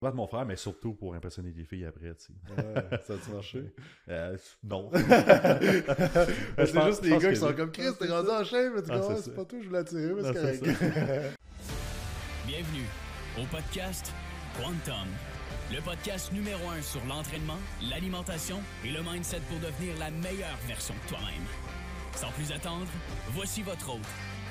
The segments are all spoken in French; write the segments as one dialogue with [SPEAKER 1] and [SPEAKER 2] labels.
[SPEAKER 1] Battre mon frère, mais surtout pour impressionner les filles après, tu sais.
[SPEAKER 2] Ça a-tu marché?
[SPEAKER 1] Non.
[SPEAKER 2] C'est juste les gars qui sont comme Chris, t'es rendu en chaîne, mais tu comprends, c'est pas toi, je voulais attirer, mais c'est correct.
[SPEAKER 3] Bienvenue au podcast Quantum, le podcast numéro 1 sur l'entraînement, l'alimentation et le mindset pour devenir la meilleure version de toi-même. Sans plus attendre, voici votre hôte.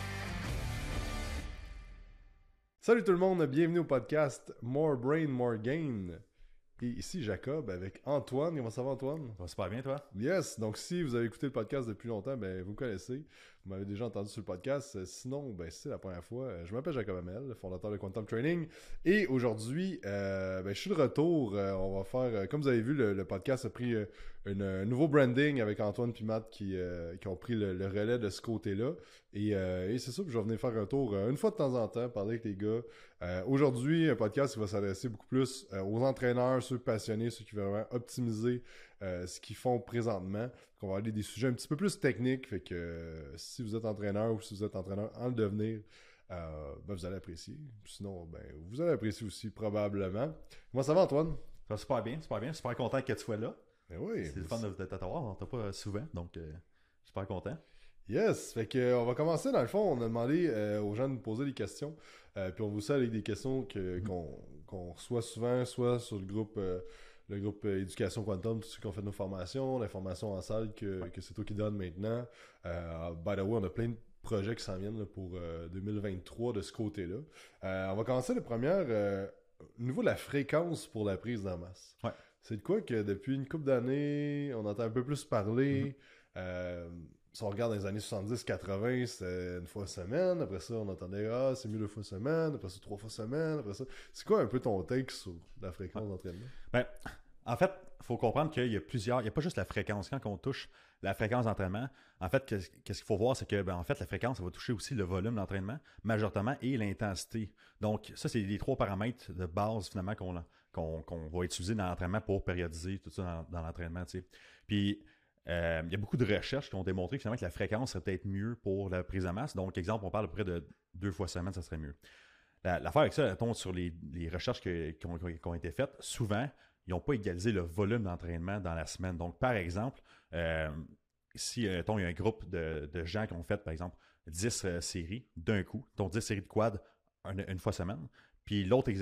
[SPEAKER 2] Salut tout le monde, bienvenue au podcast More Brain, More Gain. Et ici Jacob avec Antoine. Comment ça va, Antoine?
[SPEAKER 1] Ça va super bien, toi?
[SPEAKER 2] Yes, donc si vous avez écouté le podcast depuis longtemps, ben vous me connaissez. Vous m'avez déjà entendu sur le podcast. Sinon, ben c'est la première fois. Je m'appelle Jacob Hamel, fondateur de Quantum Training. Et aujourd'hui, je suis de retour. On va faire, comme vous avez vu, le podcast a pris un nouveau branding avec Antoine et Matt qui ont pris le relais de ce côté-là. Et c'est ça, puis je vais venir faire un tour une fois de temps en temps, parler avec les gars. Aujourd'hui, un podcast qui va s'adresser beaucoup plus aux entraîneurs, ceux passionnés, ceux qui veulent vraiment optimiser ce qu'ils font présentement. Donc, on va aller des sujets un petit peu plus techniques. Fait que si vous êtes entraîneur ou si vous êtes entraîneur en le devenir, vous allez apprécier. Sinon, vous allez apprécier aussi probablement. Comment ça va, Antoine?
[SPEAKER 1] Ça va super bien, super bien. Super content que tu sois là.
[SPEAKER 2] Ben oui.
[SPEAKER 1] C'est le fun de t'avoir. On t'a pas souvent, donc super content.
[SPEAKER 2] Yes, fait que on va commencer dans le fond. On a demandé aux gens de nous poser des questions, puis on vous sait avec des questions qu'on reçoit souvent, soit sur le groupe Éducation Quantum, tous ceux qui ont fait nos formations, l'information en salle que c'est toi qui donne maintenant. By the way, on a plein de projets qui s'en viennent là, pour 2023 de ce côté-là. On va commencer la première au niveau de la fréquence pour la prise de masse.
[SPEAKER 1] Ouais.
[SPEAKER 2] C'est de quoi que depuis une couple d'années, on entend un peu plus parler. Si on regarde dans les années 70-80, c'était une fois semaine. Après ça, on entendait « c'est mieux 2 fois semaine. » Après ça, 3 fois semaine. Après ça, c'est quoi un peu ton take sur la fréquence d'entraînement?
[SPEAKER 1] Ben, en fait, il faut comprendre qu'il y a plusieurs... Il n'y a pas juste la fréquence. Quand on touche la fréquence d'entraînement, en fait, qu'est-ce qu'il faut voir, c'est que en fait, la fréquence, ça va toucher aussi le volume d'entraînement, majoritairement, et l'intensité. Donc, ça, c'est les 3 paramètres de base, finalement, qu'on va utiliser dans l'entraînement pour périodiser tout ça dans l'entraînement, tu sais. Puis... il y a beaucoup de recherches qui ont démontré finalement que la fréquence serait peut-être mieux pour la prise de masse. Donc, exemple, on parle à peu près de 2 fois semaine, ça serait mieux. L'affaire avec ça, elle tombe sur les recherches qui ont été faites. Souvent, ils n'ont pas égalisé le volume d'entraînement dans la semaine. Donc, par exemple, si il y a un groupe de gens qui ont fait, par exemple, 10 séries d'un coup, donc 10 séries de quad une fois semaine, puis l'autre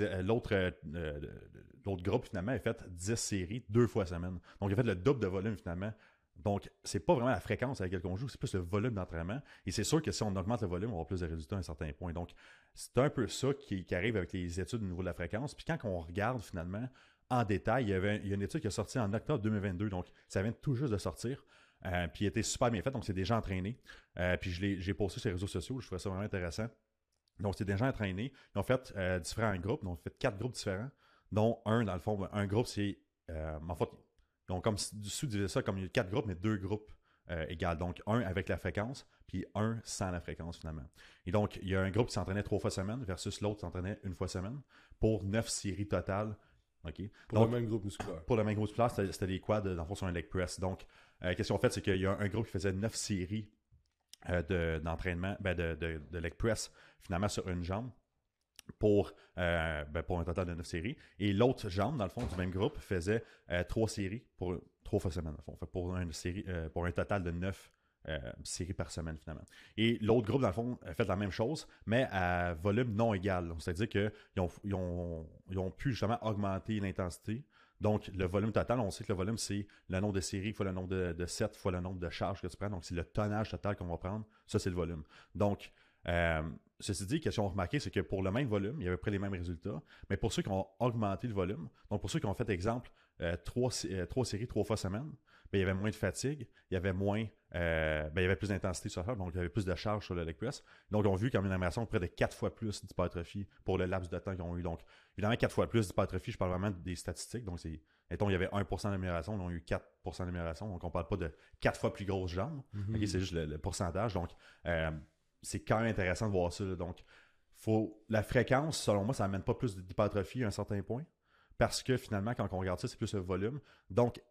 [SPEAKER 1] groupe, finalement, a fait 10 séries 2 fois semaine. Donc, il a fait le double de volume, finalement. Donc, c'est pas vraiment la fréquence avec laquelle on joue, c'est plus le volume d'entraînement. Et c'est sûr que si on augmente le volume, on va avoir plus de résultats à un certain point. Donc, c'est un peu ça qui arrive avec les études au niveau de la fréquence. Puis quand on regarde finalement en détail, il y a une étude qui est sortie en octobre 2022, donc ça vient tout juste de sortir. Puis il était super bien fait, donc c'est des gens entraînés. Puis j'ai posté sur les réseaux sociaux, je trouvais ça vraiment intéressant. Donc, c'est des gens entraînés. Ils ont fait différents groupes, donc ils ont fait 4 groupes différents, dont dans le fond, un groupe, c'est... en fait, ils ont comme sous-divisé ça comme il y a 4 groupes, mais 2 groupes égales. Donc, un avec la fréquence, puis un sans la fréquence, finalement. Et donc, il y a un groupe qui s'entraînait 3 fois semaine versus l'autre qui s'entraînait 1 fois semaine pour 9 séries totales. Okay?
[SPEAKER 2] Pour le même groupe musculaire.
[SPEAKER 1] Pour le même groupe musculaire, c'était des quads dans le fond sur un leg press. Donc, qu'est-ce qu'ils ont fait, c'est qu'il y a un groupe qui faisait 9 séries d'entraînement, de leg press, finalement, sur une jambe. Pour un total de 9 séries. Et l'autre jambe, dans le fond, du même groupe, faisait 3 séries pour 3 fois semaine, dans le fond. Fait pour un total de 9 séries par semaine, finalement. Et l'autre groupe, dans le fond, a fait la même chose, mais à volume non égal. C'est-à-dire qu'ils ont pu justement augmenter l'intensité. Donc, le volume total, on sait que le volume, c'est le nombre de séries fois le nombre de sets fois le nombre de charges que tu prends. Donc, c'est le tonnage total qu'on va prendre. Ça, c'est le volume. Donc, ceci dit, ce qu'ils ont remarqué, c'est que pour le même volume, il y avait à peu près les mêmes résultats, mais pour ceux qui ont augmenté le volume, donc pour ceux qui ont fait, exemple, 3 séries 3 fois semaine, il y avait moins de fatigue, il y avait moins, il y avait plus d'intensité sur la charge, donc il y avait plus de charge sur le leg press. Donc, on a vu comme une amélioration de près de 4 fois plus d'hypertrophie pour le laps de temps qu'ils ont eu. Donc, évidemment, 4 fois plus d'hypertrophie, je parle vraiment des statistiques. Donc, mettons, il y avait 1% d'amélioration, ils ont eu 4% d'amélioration. Donc, on ne parle pas de 4 fois plus grosses jambes. Mm-hmm. Okay, c'est juste le pourcentage. Donc, c'est quand même intéressant de voir ça. Là. Donc, la fréquence, selon moi, ça n'amène pas plus d'hypertrophie à un certain point. Parce que finalement, quand on regarde ça, c'est plus le volume. Donc,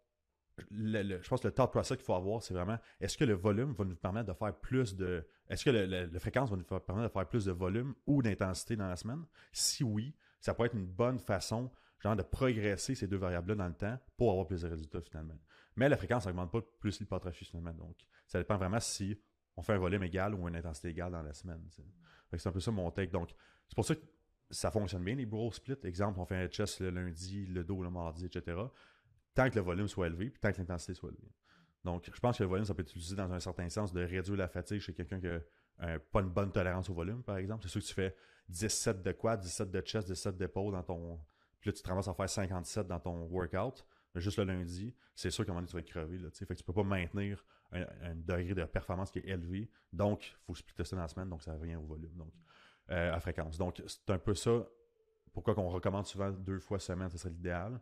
[SPEAKER 1] je pense que le thought process qu'il faut avoir, c'est vraiment, est-ce que le volume va nous permettre de faire plus de... Est-ce que la fréquence va nous permettre de faire plus de volume ou d'intensité dans la semaine? Si oui, ça pourrait être une bonne façon genre de progresser ces deux variables-là dans le temps pour avoir plus de résultats finalement. Mais la fréquence n'augmente pas plus l'hypertrophie finalement. Donc, ça dépend vraiment si on fait un volume égal ou une intensité égale dans la semaine. C'est un peu ça mon take. Donc, c'est pour ça que ça fonctionne bien, les bro splits. Exemple, on fait un chest le lundi, le dos le mardi, etc. Tant que le volume soit élevé, puis tant que l'intensité soit élevée. Donc, je pense que le volume, ça peut être utilisé dans un certain sens de réduire la fatigue chez quelqu'un qui a pas une bonne tolérance au volume, par exemple. C'est sûr que tu fais 10 sets de quad, 10 sets de chest, 10 sets d'épaule dans ton... Puis là, tu te ramasses à faire 57 dans ton workout, mais juste le lundi, c'est sûr qu'à un moment donné, tu vas être crevé. Là, fait que tu peux pas maintenir un degré de performance qui est élevé. Donc, il faut splitter ça dans la semaine, donc ça revient au volume, donc à fréquence. Donc, c'est un peu ça. Pourquoi qu'on recommande souvent 2 fois semaine, ce serait l'idéal.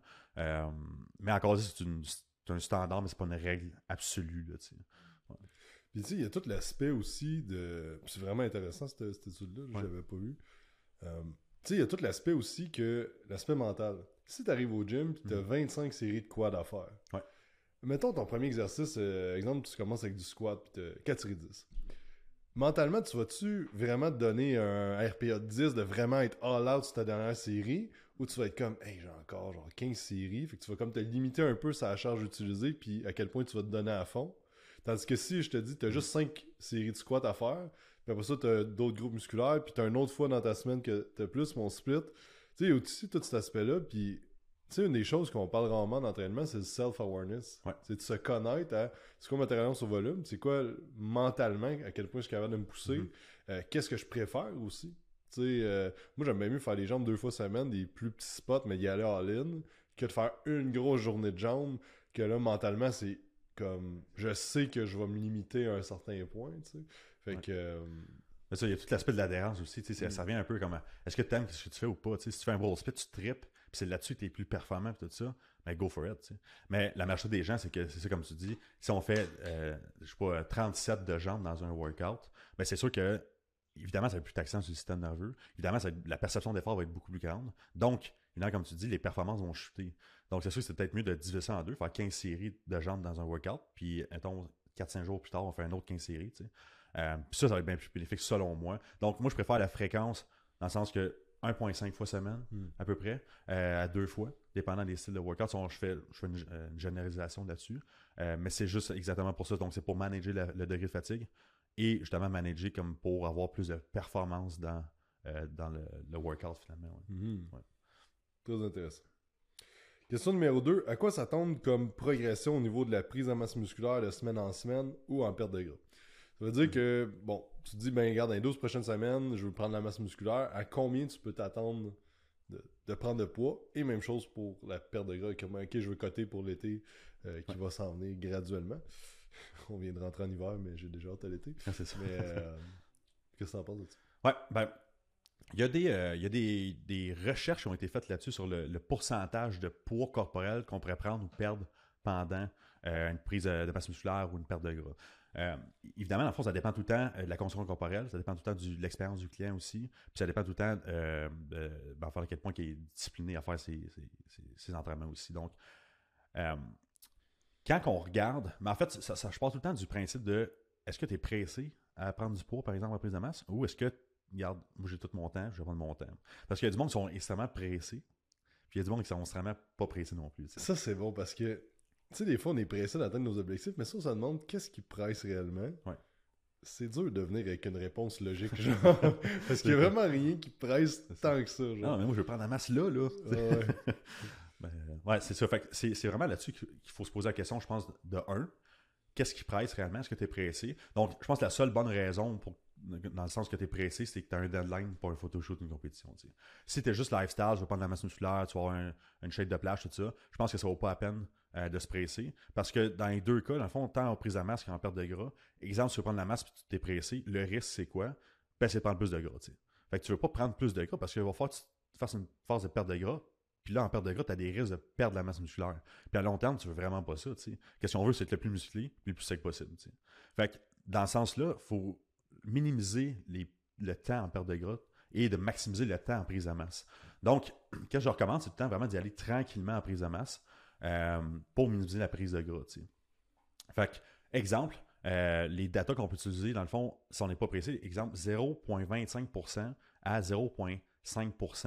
[SPEAKER 1] Mais encore c'est un standard, mais c'est pas une règle absolue. Là, ouais.
[SPEAKER 2] Puis tu sais, il y a tout l'aspect aussi de... C'est vraiment intéressant cette étude-là, je l'avais pas vu. Tu sais, il y a tout l'aspect aussi l'aspect mental. Si tu arrives au gym et tu as 25 séries de quad à faire,
[SPEAKER 1] ouais.
[SPEAKER 2] Mettons ton premier exercice, exemple, tu commences avec du squat puis tu as 4 séries 10. Mentalement, tu vas-tu vraiment te donner un RPA de 10 de vraiment être all-out sur ta dernière série, ou tu vas être comme, hey, j'ai encore genre 15 séries, fait que tu vas comme te limiter un peu sur la charge utilisée puis à quel point tu vas te donner à fond. Tandis que si je te dis, tu as juste 5 séries de squat à faire, puis après ça, tu as d'autres groupes musculaires, puis tu as une autre fois dans ta semaine que tu as plus mon split. Tu sais, il y a aussi tout cet aspect-là, puis tu sais, une des choses qu'on parle rarement d'entraînement, c'est le self-awareness.
[SPEAKER 1] Ouais.
[SPEAKER 2] C'est de se connaître à c'est quoi ma tolérance au volume, c'est quoi mentalement, à quel point je suis capable de me pousser, qu'est-ce que je préfère aussi. Tu sais, moi j'aime bien mieux faire les jambes 2 fois semaine, des plus petits spots, mais y aller all-in, que de faire une grosse journée de jambes, que là, mentalement, c'est comme, je sais que je vais me limiter à un certain point, tu sais. Fait que...
[SPEAKER 1] Mais ça, il y a tout l'aspect de l'adhérence aussi. Ça revient un peu comme est-ce que tu aimes ce que tu fais ou pas? Si tu fais un ball split, tu tripes, puis c'est là-dessus que tu es plus performant et tout ça, ben go for it. T'sais. Mais la majorité des gens, c'est que c'est ça comme tu dis, si on fait je sais pas, 37 de jambes dans un workout, ben c'est sûr que évidemment, ça va être plus taxant sur le système nerveux. Évidemment, la perception d'effort va être beaucoup plus grande. Donc, évidemment, comme tu dis, les performances vont chuter. Donc, c'est sûr que c'est peut-être mieux de diviser ça en deux, faire 15 séries de jambes dans un workout, puis, mettons, 4-5 jours plus tard, on fait un autre 15 séries. Puis ça va être bien plus bénéfique selon moi. Donc, moi, je préfère la fréquence dans le sens que 1,5 fois semaine, à peu près, à 2 fois, dépendant des styles de workout. Je fais une généralisation là-dessus. Mais c'est juste exactement pour ça. Donc, c'est pour manager le degré de fatigue et justement manager comme pour avoir plus de performance dans le workout finalement. Ouais. Ouais.
[SPEAKER 2] Très intéressant. Question numéro 2. À quoi s'attendre comme progression au niveau de la prise en masse musculaire de semaine en semaine ou en perte de gras? Ça veut dire que, bon, tu te dis, ben regarde, dans les 12 prochaines semaines, je veux prendre la masse musculaire. À combien tu peux t'attendre de prendre de poids? Et même chose pour la perte de gras. Comme, ok, je veux coter pour l'été qui va s'en venir graduellement. On vient de rentrer en hiver, mais j'ai déjà hâte à l'été.
[SPEAKER 1] C'est ça.
[SPEAKER 2] Mais qu'est-ce que tu en penses de ça?
[SPEAKER 1] Ouais, ben, il y a des recherches qui ont été faites là-dessus sur le pourcentage de poids corporel qu'on pourrait prendre ou perdre pendant une prise de masse musculaire ou une perte de gras. Évidemment, dans le fond, ça dépend tout le temps de la construction corporelle, ça dépend tout le temps de l'expérience du client aussi, puis ça dépend tout le temps enfin, à quel point il est discipliné à faire ses entraînements aussi. Donc, quand on regarde, mais en fait, je pars tout le temps du principe de est-ce que tu es pressé à prendre du poids, par exemple, en prise de masse, ou est-ce que, regarde, moi j'ai tout mon temps, je vais prendre mon temps. Parce qu'il y a du monde qui sont extrêmement pressés, puis il y a du monde qui sont extrêmement pas pressés non plus. T'sais.
[SPEAKER 2] Ça, c'est bon parce que, tu sais, des fois, on est pressé d'atteindre nos objectifs, mais ça, on se demande qu'est-ce qui presse réellement. Ouais. C'est dur de venir avec une réponse logique, genre. Parce qu'il n'y a vraiment rien qui presse tant que ça. Genre.
[SPEAKER 1] Non, mais moi, je veux prendre la masse là.
[SPEAKER 2] Ouais.
[SPEAKER 1] Ouais, c'est ça. Fait que c'est vraiment là-dessus qu'il faut se poser la question, je pense, de un, qu'est-ce qui presse réellement? Est-ce que tu es pressé? Donc, je pense que la seule bonne raison dans le sens que tu es pressé, c'est que tu as un deadline pour un photoshoot, une compétition. T'sais. Si tu es juste lifestyle, je veux prendre la masse musculaire, tu vas avoir une shape de plage, tout ça, je pense que ça vaut pas la peine de se presser. Parce que dans les deux cas, dans le fond, tant en prise de masse qu'en perte de gras, exemple, si tu veux prendre la masse et tu t'es pressé, le risque, c'est quoi? Ben, c'est de prendre plus de gras. T'sais. Fait que tu veux pas prendre plus de gras parce qu'il va falloir que tu fasses une phase de perte de gras. Puis là, en perte de gras, tu as des risques de perdre la masse musculaire. Puis à long terme, tu veux vraiment pas ça. T'sais. Qu'est-ce qu'on veut, c'est être le plus musclé et le plus sec possible. T'sais. Fait que dans ce sens-là, il faut minimiser le temps en perte de gras et de maximiser le temps en prise de masse. Donc, quand je recommande, c'est tout le temps vraiment d'y aller tranquillement en prise de masse pour minimiser la prise de gras. T'sais. Fait que, exemple, les datas qu'on peut utiliser, dans le fond, si on n'est pas pressé, exemple, 0,25% à 0,5%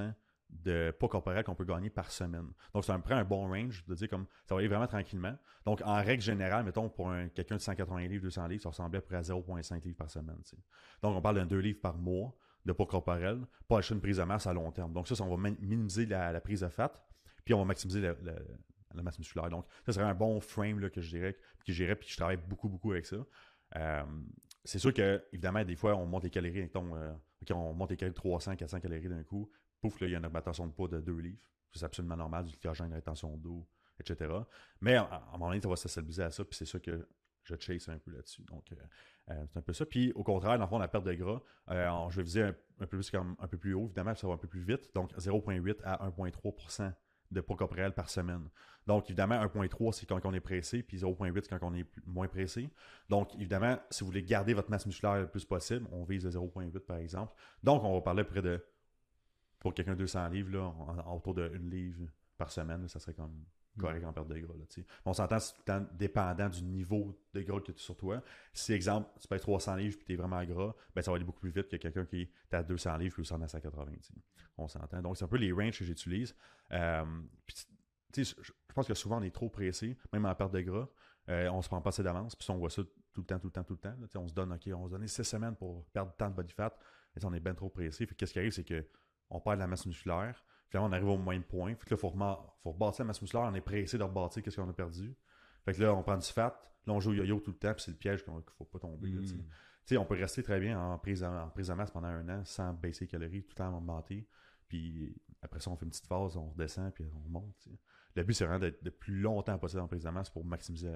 [SPEAKER 1] de poids corporel qu'on peut gagner par semaine. Donc, ça me prend un bon range de dire comme ça va aller vraiment tranquillement. Donc, en règle générale, mettons, pour quelqu'un de 180 livres, 200 livres, ça ressemblait à peu près à 0,5 livres par semaine. T'sais. Donc, on parle d'un 2 livres par mois de poids corporel pour acheter une prise de masse à long terme. Donc, ça on va minimiser la prise de fat, puis on va maximiser la masse musculaire. Donc, ça serait un bon frame là, que je dirais, puis je travaille beaucoup, beaucoup avec ça. C'est sûr que, évidemment, des fois, on monte les calories, mettons, on monte les calories de 300, 400 calories d'un coup. Pouf, là, il y a une augmentation de poids de 2 livres. C'est absolument normal, du glycogène, rétention d'eau, etc. Mais à un moment donné, ça va se stabiliser à ça, puis c'est ça que je chase un peu là-dessus. Donc, c'est un peu ça. Puis, au contraire, dans le fond, la perte de gras, je vais viser un peu plus haut, évidemment, ça va un peu plus vite. Donc, 0,8 à 1,3% de poids corporel par semaine. Donc, évidemment, 1,3, c'est quand on est pressé, puis 0,8, c'est quand on est moins pressé. Donc, évidemment, si vous voulez garder votre masse musculaire le plus possible, on vise le 0,8 par exemple. Donc, on va parler à peu près de, pour quelqu'un de 200 livres, là, autour de 1 livre par semaine, là, ça serait comme correct en perte de gras. Là, on s'entend, c'est tout le temps dépendant du niveau de gras que tu as sur toi. Si, exemple, tu pèses 300 livres et tu es vraiment gras, ben, ça va aller beaucoup plus vite que quelqu'un qui est à 200 livres et qui est à 180. On s'entend. Donc, c'est un peu les ranges que j'utilise. Je pense que souvent, on est trop pressé, même en perte de gras. On se prend pas assez d'avance, puis on voit ça tout le temps. Là, on se donne, OK, on va se donner 6 semaines pour perdre tant de body fat. Et on est bien trop pressé. Qu'est-ce qui arrive, c'est qu'on perd de la masse musculaire. Finalement, on arrive au même point. Fait que là, il faut rebâtir la masse musculaire. On est pressé de rebâtir qu'est-ce qu'on a perdu. Fait que là, on prend du fat. Là, on joue au yo-yo tout le temps, puis c'est le piège qu'il ne faut pas tomber. Là, on peut rester très bien en prise de masse pendant 1 an sans baisser les calories, tout le temps augmenter. Puis après ça, on fait une petite phase, on redescend, puis on monte. T'sais. Le but, c'est vraiment d'être le plus longtemps possible en prise de masse pour maximiser.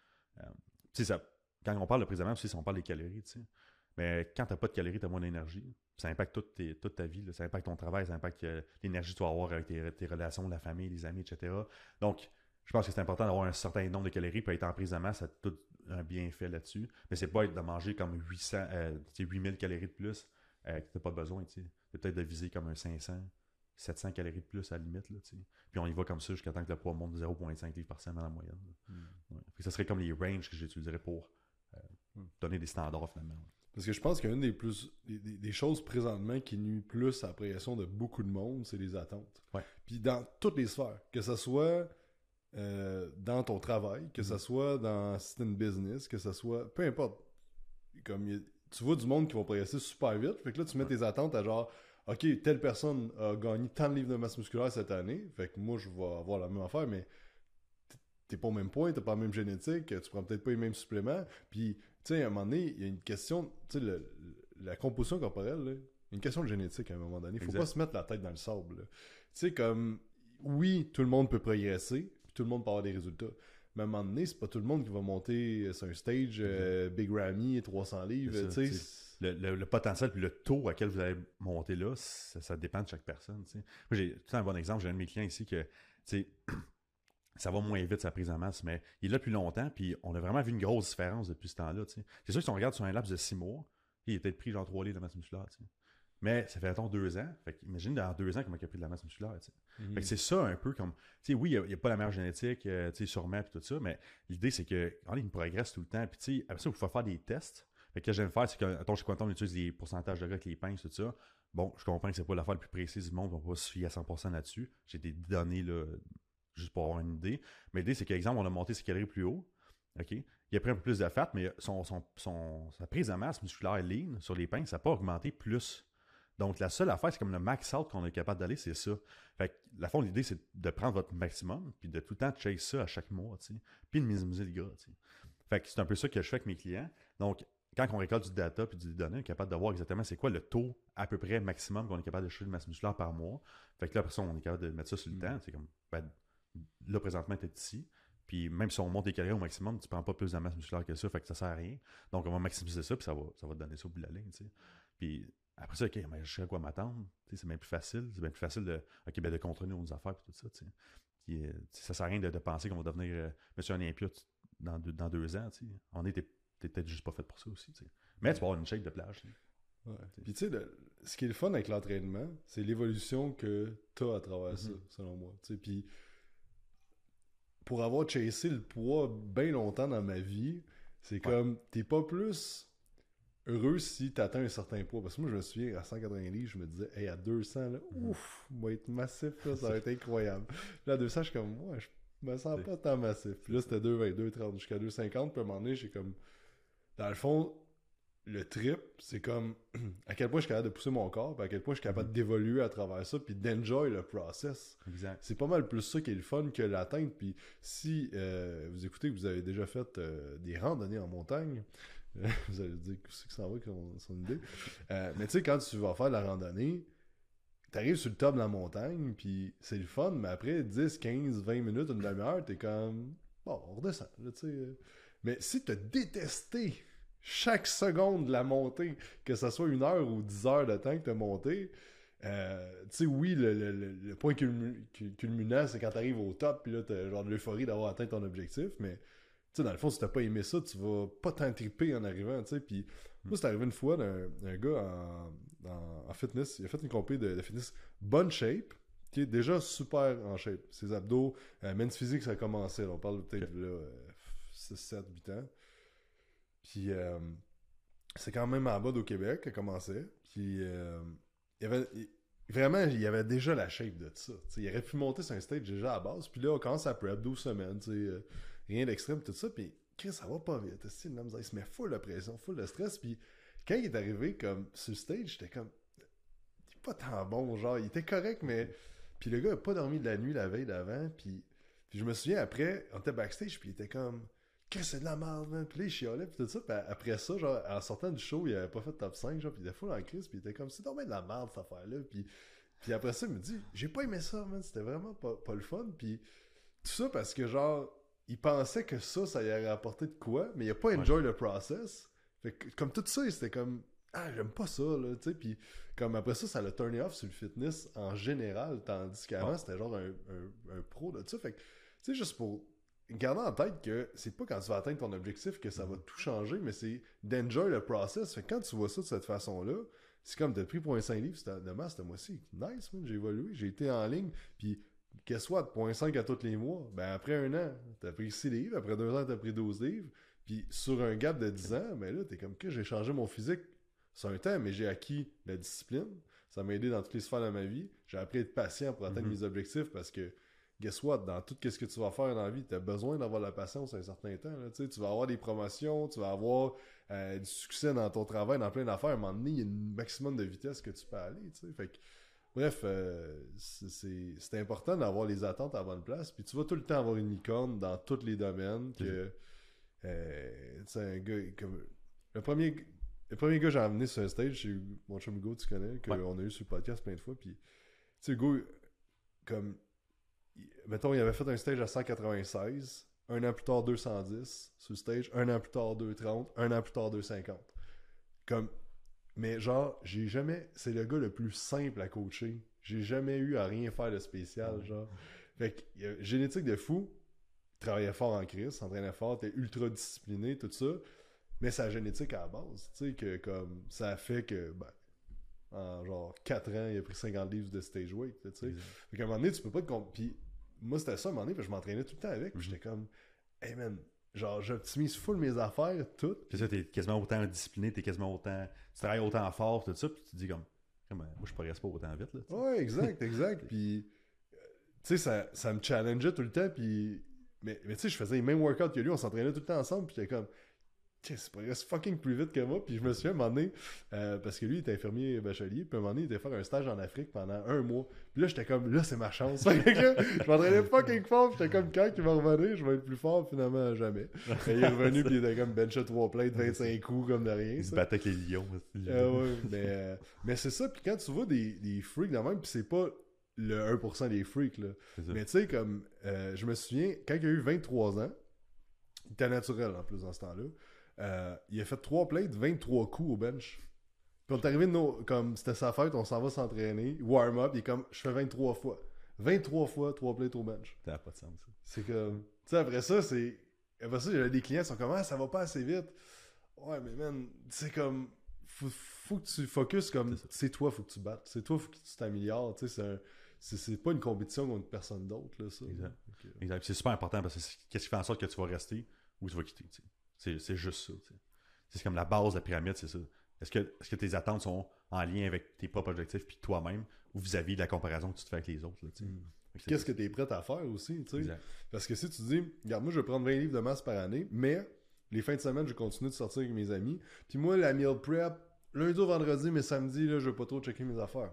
[SPEAKER 1] Quand on parle de prise de masse, on parle des calories. T'sais. Mais quand tu n'as pas de calories, tu as moins d'énergie. Ça impacte toute ta vie. Là. Ça impacte ton travail, ça impacte l'énergie que tu vas avoir avec tes relations, la famille, les amis, etc. Donc, je pense que c'est important d'avoir un certain nombre de calories pour être en prise de masse. Ça a tout un bienfait là-dessus. Mais c'est pas de manger comme 8000 calories de plus que tu n'as pas besoin. C'est peut-être de viser comme un 500, 700 calories de plus à la limite. Là, puis on y va comme ça jusqu'à temps que le poids monte de 0,5 livres par semaine en moyenne. Ouais. Ça serait comme les ranges que j'utiliserais pour donner des standards finalement.
[SPEAKER 2] Parce que je pense qu'une des choses présentement qui nuit plus à la progression de beaucoup de monde, c'est les attentes.
[SPEAKER 1] Ouais.
[SPEAKER 2] Puis dans toutes les sphères, que ce soit dans ton travail, que ce soit dans si c'est une business, que ce soit... Peu importe. Comme tu vois du monde qui va progresser super vite, fait que là, tu mets tes attentes à genre... OK, telle personne a gagné tant de livres de masse musculaire cette année, fait que moi, je vais avoir la même affaire, mais t'es pas au même point, t'as pas la même génétique, tu prends peut-être pas les mêmes suppléments, puis, tu sais, à un moment donné, il y a une question, tu sais, la composition corporelle, là, une question de génétique à un moment donné, faut pas se mettre la tête dans le sable, tu sais, comme, oui, tout le monde peut progresser, puis tout le monde peut avoir des résultats, mais à un moment donné, c'est pas tout le monde qui va monter sur un stage Big Ramy, 300 livres, tu sais.
[SPEAKER 1] Le potentiel puis le taux à quel vous allez monter là, ça dépend de chaque personne. T'sais. Moi, j'ai tout un bon exemple. J'ai un de mes clients ici que ça va moins vite sa prise en masse, mais il est là depuis longtemps, puis on a vraiment vu une grosse différence depuis ce temps-là. T'sais. C'est sûr que si on regarde sur un laps de 6 mois, il a peut-être pris genre 3 livres de masse musculaire. T'sais. Mais ça fait attends 2 ans. Fait qu'imagine dans 2 ans comment il a pris de la masse musculaire. Fait que c'est ça un peu comme. Oui, il n'y a pas la meilleure génétique, sûrement, puis tout ça, mais l'idée c'est que il progresse tout le temps. Puis après ça, il faut faire des tests. Fait que ce que j'aime faire, c'est que, attends, chez Quantum, on utilise des pourcentages de gras avec les pinces, tout ça. Bon, je comprends que c'est pas l'affaire la plus précise du monde, on va pas se fier à 100% là-dessus. J'ai des données, là, juste pour avoir une idée. Mais l'idée, c'est qu'exemple, on a monté ses calories plus haut. OK? Il a pris un peu plus de fat, mais sa prise de masse musculaire lean sur les pinces, ça n'a pas augmenté plus. Donc, la seule affaire, c'est comme le max out qu'on est capable d'aller, c'est ça. Fait que, la fond, l'idée, c'est de prendre votre maximum, puis de tout le temps chase ça à chaque mois, tu sais, puis de minimiser le gras, tu sais. Fait que c'est un peu ça que je fais avec mes clients. Donc, quand on récolte du data puis du données, on est capable de voir exactement c'est quoi le taux à peu près maximum qu'on est capable de chercher de masse musculaire par mois. Fait que là, après ça, on est capable de mettre ça sur le temps. C'est comme, là, présentement, tu es ici. Puis même si on monte les calories au maximum, tu ne prends pas plus de masse musculaire que ça, fait que ça sert à rien. Donc, on va maximiser ça, puis ça va te donner ça au bout de la ligne, tu sais. Puis après ça, OK, mais je sais à quoi m'attendre. C'est bien plus facile. C'est bien plus facile de contrôler nos affaires et tout ça, tu sais. Puis, ça sert à rien de penser qu'on va devenir Monsieur Olympia dans 2 ans, tu sais. On était t'es peut-être juste pas fait pour ça aussi. T'sais. Mais tu vas avoir une shape de plage.
[SPEAKER 2] Ouais. Puis tu sais, ce qui est le fun avec l'entraînement, c'est l'évolution que tu as à travers ça, selon moi. Puis pour avoir chassé le poids bien longtemps dans ma vie, c'est comme, t'es pas plus heureux si tu atteins un certain poids. Parce que moi, je me souviens, à 190 livres, je me disais, hey, à 200, là, ouf, on va être massif, là, ça va être incroyable. Puis à 200, je suis comme, moi, je me sens pas tant massif. Puis là, c'était 2,20, 2,30 jusqu'à 2,50. Puis à un moment donné, j'ai comme, dans le fond, le trip, c'est comme à quel point je suis capable de pousser mon corps, puis à quel point je suis capable d'évoluer à travers ça, puis d'enjoy le process.
[SPEAKER 1] Exact.
[SPEAKER 2] C'est pas mal plus ça qui est le fun que l'atteinte. Puis si vous écoutez que vous avez déjà fait des randonnées en montagne, vous allez dire que c'est que ça va son idée. Mais tu sais, quand tu vas faire la randonnée, t'arrives sur le top de la montagne, puis c'est le fun, mais après 10, 15, 20 minutes, une demi-heure, t'es comme, bon, on redescend, là, tu sais. Mais si t'as détesté chaque seconde de la montée, que ce soit 1 heure ou 10 heures de temps que t'as monté, tu sais, oui, le point culminant, c'est quand t'arrives au top, puis là, t'as genre de l'euphorie d'avoir atteint ton objectif, mais tu sais, dans le fond, si t'as pas aimé ça, tu vas pas t'en triper en arrivant, tu sais, puis moi, c'est arrivé une fois d'un gars en fitness, il a fait une compé de fitness bonne shape, qui est déjà super en shape. Ses abdos, men's physique, ça a commencé, là, on parle peut-être de 6, 7, 8 ans. Puis c'est quand même en bas au Québec qu'elle commençait. Puis vraiment, il y avait déjà la shape de ça. T'sais, il aurait pu monter sur un stage déjà à la base. Puis là, on commence à prep 12 semaines. Rien d'extrême, tout ça. Puis Chris, ça va pas vite. Il se met full de pression, full de stress. Puis quand il est arrivé comme sur le stage, j'étais comme, il est pas tant bon. Genre, il était correct, mais. Puis le gars a pas dormi de la nuit la veille d'avant. Puis je me souviens après, on était backstage. Puis il était comme. Qu'est-ce que c'est de la merde, man? Puis là, il chialait, puis tout ça. Puis après ça, genre, en sortant du show, il avait pas fait top 5, genre, puis il était full en crise, puis il était comme, c'est tombé de la merde, cette affaire-là. Puis après ça, il me dit, j'ai pas aimé ça, man, c'était vraiment pas le fun. Puis tout ça parce que, genre, il pensait que ça lui aurait apporté de quoi, mais il a pas enjoy le process. Fait que, comme tout ça, c'était comme, ah, j'aime pas ça, là, tu sais. Puis comme après ça, ça l'a turné off sur le fitness en général, tandis qu'avant, c'était genre un pro de ça. Fait que, tu sais, juste pour gardant en tête que c'est pas quand tu vas atteindre ton objectif que ça va tout changer, mais c'est d'enjoy le process. Fait que quand tu vois ça de cette façon-là, c'est comme t'as pris 0.5 livres de masse ce mois-ci. Nice, man, j'ai évolué, j'ai été en ligne, puis guess what, 0.5 à tous les mois. Ben après 1 an, t'as pris 6 livres, après 2 ans, t'as pris 12 livres, puis sur un gap de 10 ans, ben là, t'es comme que j'ai changé mon physique sur un temps, mais j'ai acquis la discipline. Ça m'a aidé dans toutes les sphères de ma vie. J'ai appris à être patient pour atteindre mes objectifs parce que guess what, dans tout ce que tu vas faire dans la vie, tu as besoin d'avoir de la patience un certain temps. Là, tu vas avoir des promotions, tu vas avoir du succès dans ton travail, dans plein d'affaires. À un moment donné, il y a un maximum de vitesse que tu peux aller. Fait que, bref, c'est important d'avoir les attentes à la bonne place. Puis tu vas tout le temps avoir une licorne dans tous les domaines. Que, un gars comme le premier gars que j'ai amené sur un stage, c'est mon chum Hugo, tu connais, qu'on a eu sur le podcast plein de fois. Puis, tu sais, Hugo, comme mettons, il avait fait un stage à 196, 1 an plus tard 210 sur le stage, 1 an plus tard 230, 1 an plus tard 250. Comme, mais genre, j'ai jamais, c'est le gars le plus simple à coacher. J'ai jamais eu à rien faire de spécial, genre. Fait que, génétique de fou, il travaillait fort en crise, s'entraînait fort, était ultra discipliné, tout ça, mais sa génétique à la base, tu sais, que comme, ça a fait que, ben, en genre 4 ans, il a pris 50 livres de stage weight, tu sais. Fait qu'à un moment donné, tu peux pas te puis moi, c'était ça, à un moment donné, puis je m'entraînais tout le temps avec, puis j'étais comme, hey man, genre, j'optimise full mes affaires, toutes.
[SPEAKER 1] C'est ça, t'es quasiment autant discipliné, tu travailles autant fort, tout ça, puis tu te dis comme, moi, je progresse pas autant vite, là.
[SPEAKER 2] Ouais, exact. Puis, tu sais, ça me challengeait tout le temps, puis, mais tu sais, je faisais les mêmes workouts que lui, on s'entraînait tout le temps ensemble, puis j'étais comme, ça progresse fucking plus vite que moi. Puis je me souviens, à un moment donné, parce que lui, il était infirmier bachelier, puis à un moment donné, il était faire un stage en Afrique pendant 1 mois. Puis là, j'étais comme, là, c'est ma chance. Fait que là, je m'entraînais fucking fort, puis j'étais comme, quand il va revenir, je vais être plus fort, finalement, jamais. Et il est revenu, puis il était comme bench 3 plates, 25 coups, comme de rien.
[SPEAKER 1] Il se battait avec les lions.
[SPEAKER 2] Ouais, mais c'est ça, puis quand tu vois des freaks de même, puis c'est pas le 1% des freaks, là. Mais tu sais, comme, je me souviens, quand il a eu 23 ans, il était naturel, en plus, dans ce temps-là. Il a fait 3 plates, 23 coups au bench. Puis on est arrivé, comme c'était sa fête, on s'en va s'entraîner, warm-up, il est comme, je fais 23 fois. 23 fois, 3 plates au bench.
[SPEAKER 1] Ça n'a pas de sens, ça.
[SPEAKER 2] C'est comme, tu sais, après ça, j'avais des clients qui sont comme, ah, ça va pas assez vite. Ouais, mais man, c'est comme, faut que tu focuses comme, c'est toi, faut que tu battes. C'est toi, faut que tu t'améliores. Tu sais, c'est pas une compétition contre personne d'autre, là, ça.
[SPEAKER 1] Exact. Exact. C'est super important parce que qu'est-ce qui fait en sorte que tu vas rester ou tu vas quitter, tu sais. C'est juste ça. T'sais. C'est comme la base de la pyramide, c'est ça. est-ce que tes attentes sont en lien avec tes propres objectifs puis toi-même ou vis-à-vis de la comparaison que tu te fais avec les autres? Là,
[SPEAKER 2] Qu'est-ce que tu es prêt à faire aussi?
[SPEAKER 1] Exact.
[SPEAKER 2] Parce que si tu dis, regarde, moi je vais prendre 20 livres de masse par année, mais les fins de semaine, je continue de sortir avec mes amis. Puis moi, la meal prep, lundi au vendredi, mais samedi, là, je vais pas trop checker mes affaires.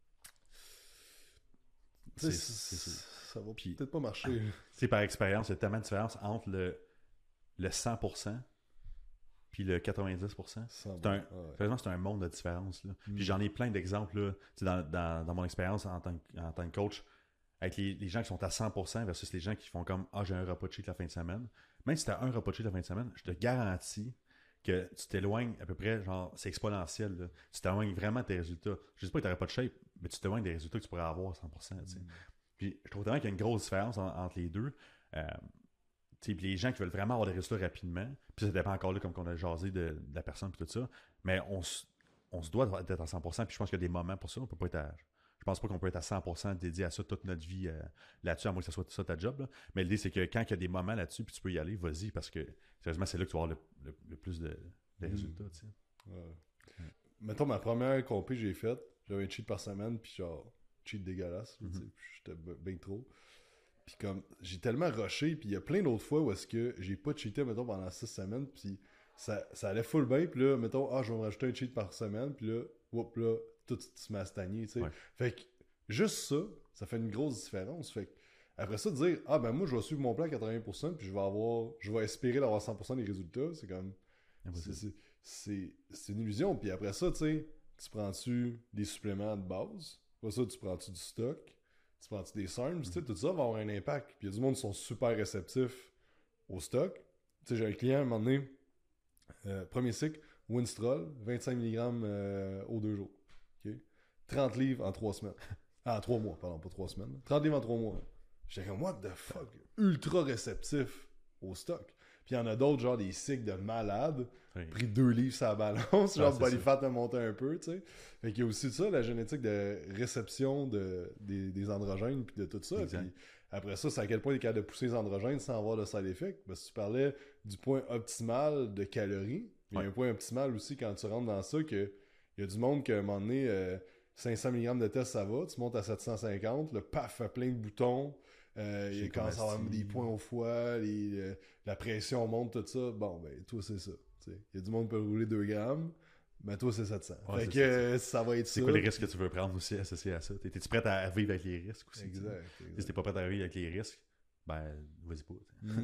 [SPEAKER 2] Ça va peut-être pas marcher.
[SPEAKER 1] Par expérience, il y a tellement de différence entre le 100% puis le 90%. C'est un monde de différence. Là. Puis j'en ai plein d'exemples là, dans mon expérience en tant que coach, avec les gens qui sont à 100% versus les gens qui font comme « Ah, j'ai un repas de cheat la fin de semaine ». Même si tu as un repas de cheat la fin de semaine, je te garantis que tu t'éloignes à peu près, genre, c'est exponentiel. Là. Tu t'éloignes vraiment de tes résultats. Je ne dis pas que tu n'aurais pas de shape, mais tu t'éloignes des résultats que tu pourrais avoir à 100%. Puis je trouve vraiment qu'il y a une grosse différence entre les deux. Puis les gens qui veulent vraiment avoir des résultats rapidement, puis ça dépend encore là, comme on a jasé de la personne et tout ça, mais on se doit d'être à 100%, puis je pense qu'il y a des moments pour ça. On peut pas être je pense pas qu'on peut être à 100% dédié à ça toute notre vie là-dessus, à moins que ce soit ça ta job. Là. Mais l'idée, c'est que quand il y a des moments là-dessus, puis tu peux y aller, vas-y, parce que sérieusement, c'est là que tu vas avoir le plus de résultats.
[SPEAKER 2] Mettons, ma première compé que j'ai faite, j'avais un cheat par semaine, puis genre, cheat dégueulasse, j'étais bien trop. Puis comme, j'ai tellement rushé, puis il y a plein d'autres fois où est-ce que j'ai pas cheaté, mettons, pendant 6 semaines, puis ça allait full bien, puis là, mettons, je vais me rajouter un cheat par semaine, puis là, tout se met à stagner, tu sais. Ouais. Fait que, juste ça fait une grosse différence. Fait que, après ça, de dire, ben moi, je vais suivre mon plan à 80%, puis je vais espérer d'avoir 100% des résultats, c'est comme, c'est une illusion. Puis après ça, tu sais, tu prends-tu des suppléments de base, après ça, tu prends-tu du stock, tu prends-tu des SARMs, tu sais, tout ça va avoir un impact. Puis il y a du monde qui sont super réceptifs au stock. Tu sais, j'ai un client, à un moment donné, premier cycle, Winstrol, 25 mg aux 2 jours. Okay? 30 livres en 3 semaines. En 3 mois, pardon, pas 3 semaines. 30 livres en 3 mois. J'étais comme, what the fuck? Ultra réceptif au stock. Puis il y en a d'autres, genre des cycles de malades, pris 2 livres sur la balance, genre body fat a monté un peu, tu sais. Fait qu'il y a aussi ça, la génétique de réception des androgènes, puis de tout ça. Puis après ça, c'est à quel point il est capable de pousser les androgènes sans avoir de side effect. Parce que tu parlais du point optimal de calories. Il y a un point optimal aussi quand tu rentres dans ça, que il y a du monde qu'à un moment donné, 500 mg de test, ça va, tu montes à 750, le paf, plein de boutons, il commence à avoir des points au foie, la pression monte, tout ça. Bon, ben, toi, c'est ça. Il y a du monde qui peut rouler 2 grammes, mais toi, c'est 700. Fait que ça va être ça.
[SPEAKER 1] C'est quoi les risques que tu veux prendre aussi associés à ça? T'es-tu prêt à vivre avec les risques aussi?
[SPEAKER 2] Exact.
[SPEAKER 1] Si t'es pas prêt à vivre avec les risques, ben, vas-y pas.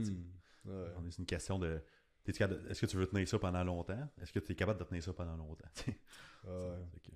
[SPEAKER 1] C'est une question de... Est-ce que tu veux tenir ça pendant longtemps? Est-ce que tu es capable de tenir ça pendant longtemps?
[SPEAKER 2] Puis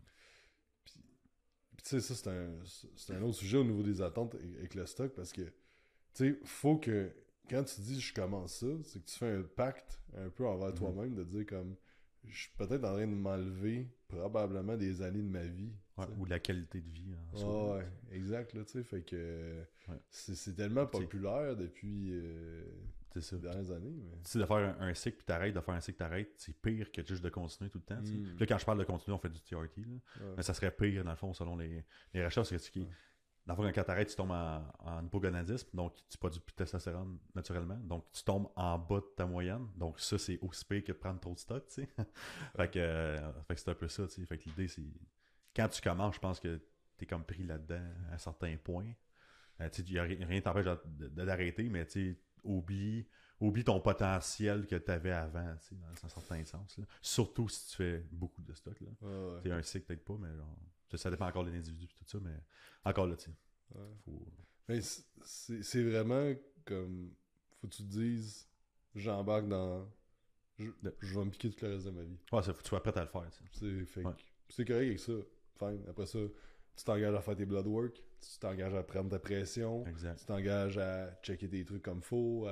[SPEAKER 2] tu sais, ça, c'est un autre sujet au niveau des attentes avec le stock, parce que, tu sais, faut que, quand tu dis « je commence ça », c'est que tu fais un pacte un peu envers toi-même de dire comme « je suis peut-être en train de m'enlever probablement des années de ma vie ».
[SPEAKER 1] Ou de la qualité de vie.
[SPEAKER 2] Exact, là, tu sais, fait que c'est tellement populaire depuis...
[SPEAKER 1] c'est ça.
[SPEAKER 2] Les dernières années. Mais...
[SPEAKER 1] Tu sais, de faire un cycle puis t'arrêtes, de faire un cycle t'arrêtes, c'est pire que juste de continuer tout le temps. Puis là, quand je parle de continuer, on fait du TRT. Là. Mais ça serait pire, dans le fond, selon les recherches. Parce que dans le fond, quand t'arrêtes, tu tombes en hypogonadisme. Donc, tu produis plus de testostérone naturellement. Donc, tu tombes en bas de ta moyenne. Donc, ça, c'est aussi pire que de prendre trop de stock. Tu sais. fait que c'est un peu ça. Tu sais. Fait que l'idée, c'est... Quand tu commences, je pense que t'es comme pris là-dedans à un certain point. Tu sais, rien ne t'empêche d'arrêter, mais tu sais, oublie ton potentiel que tu avais avant, dans un certain sens. Là. Surtout si tu fais beaucoup de stock. Là. Un cycle, peut-être pas, mais genre, ça dépend encore de l'individu et tout ça, mais encore là, tu sais.
[SPEAKER 2] Mais c'est vraiment comme, faut que tu te dises, j'embarque dans... Je vais me piquer tout le reste de ma vie.
[SPEAKER 1] Ouais, faut que tu sois prêt à le faire.
[SPEAKER 2] C'est correct avec ça. Fine. Après ça, tu t'engages à faire tes blood work, tu t'engages à prendre ta pression, tu t'engages à checker tes trucs comme faut,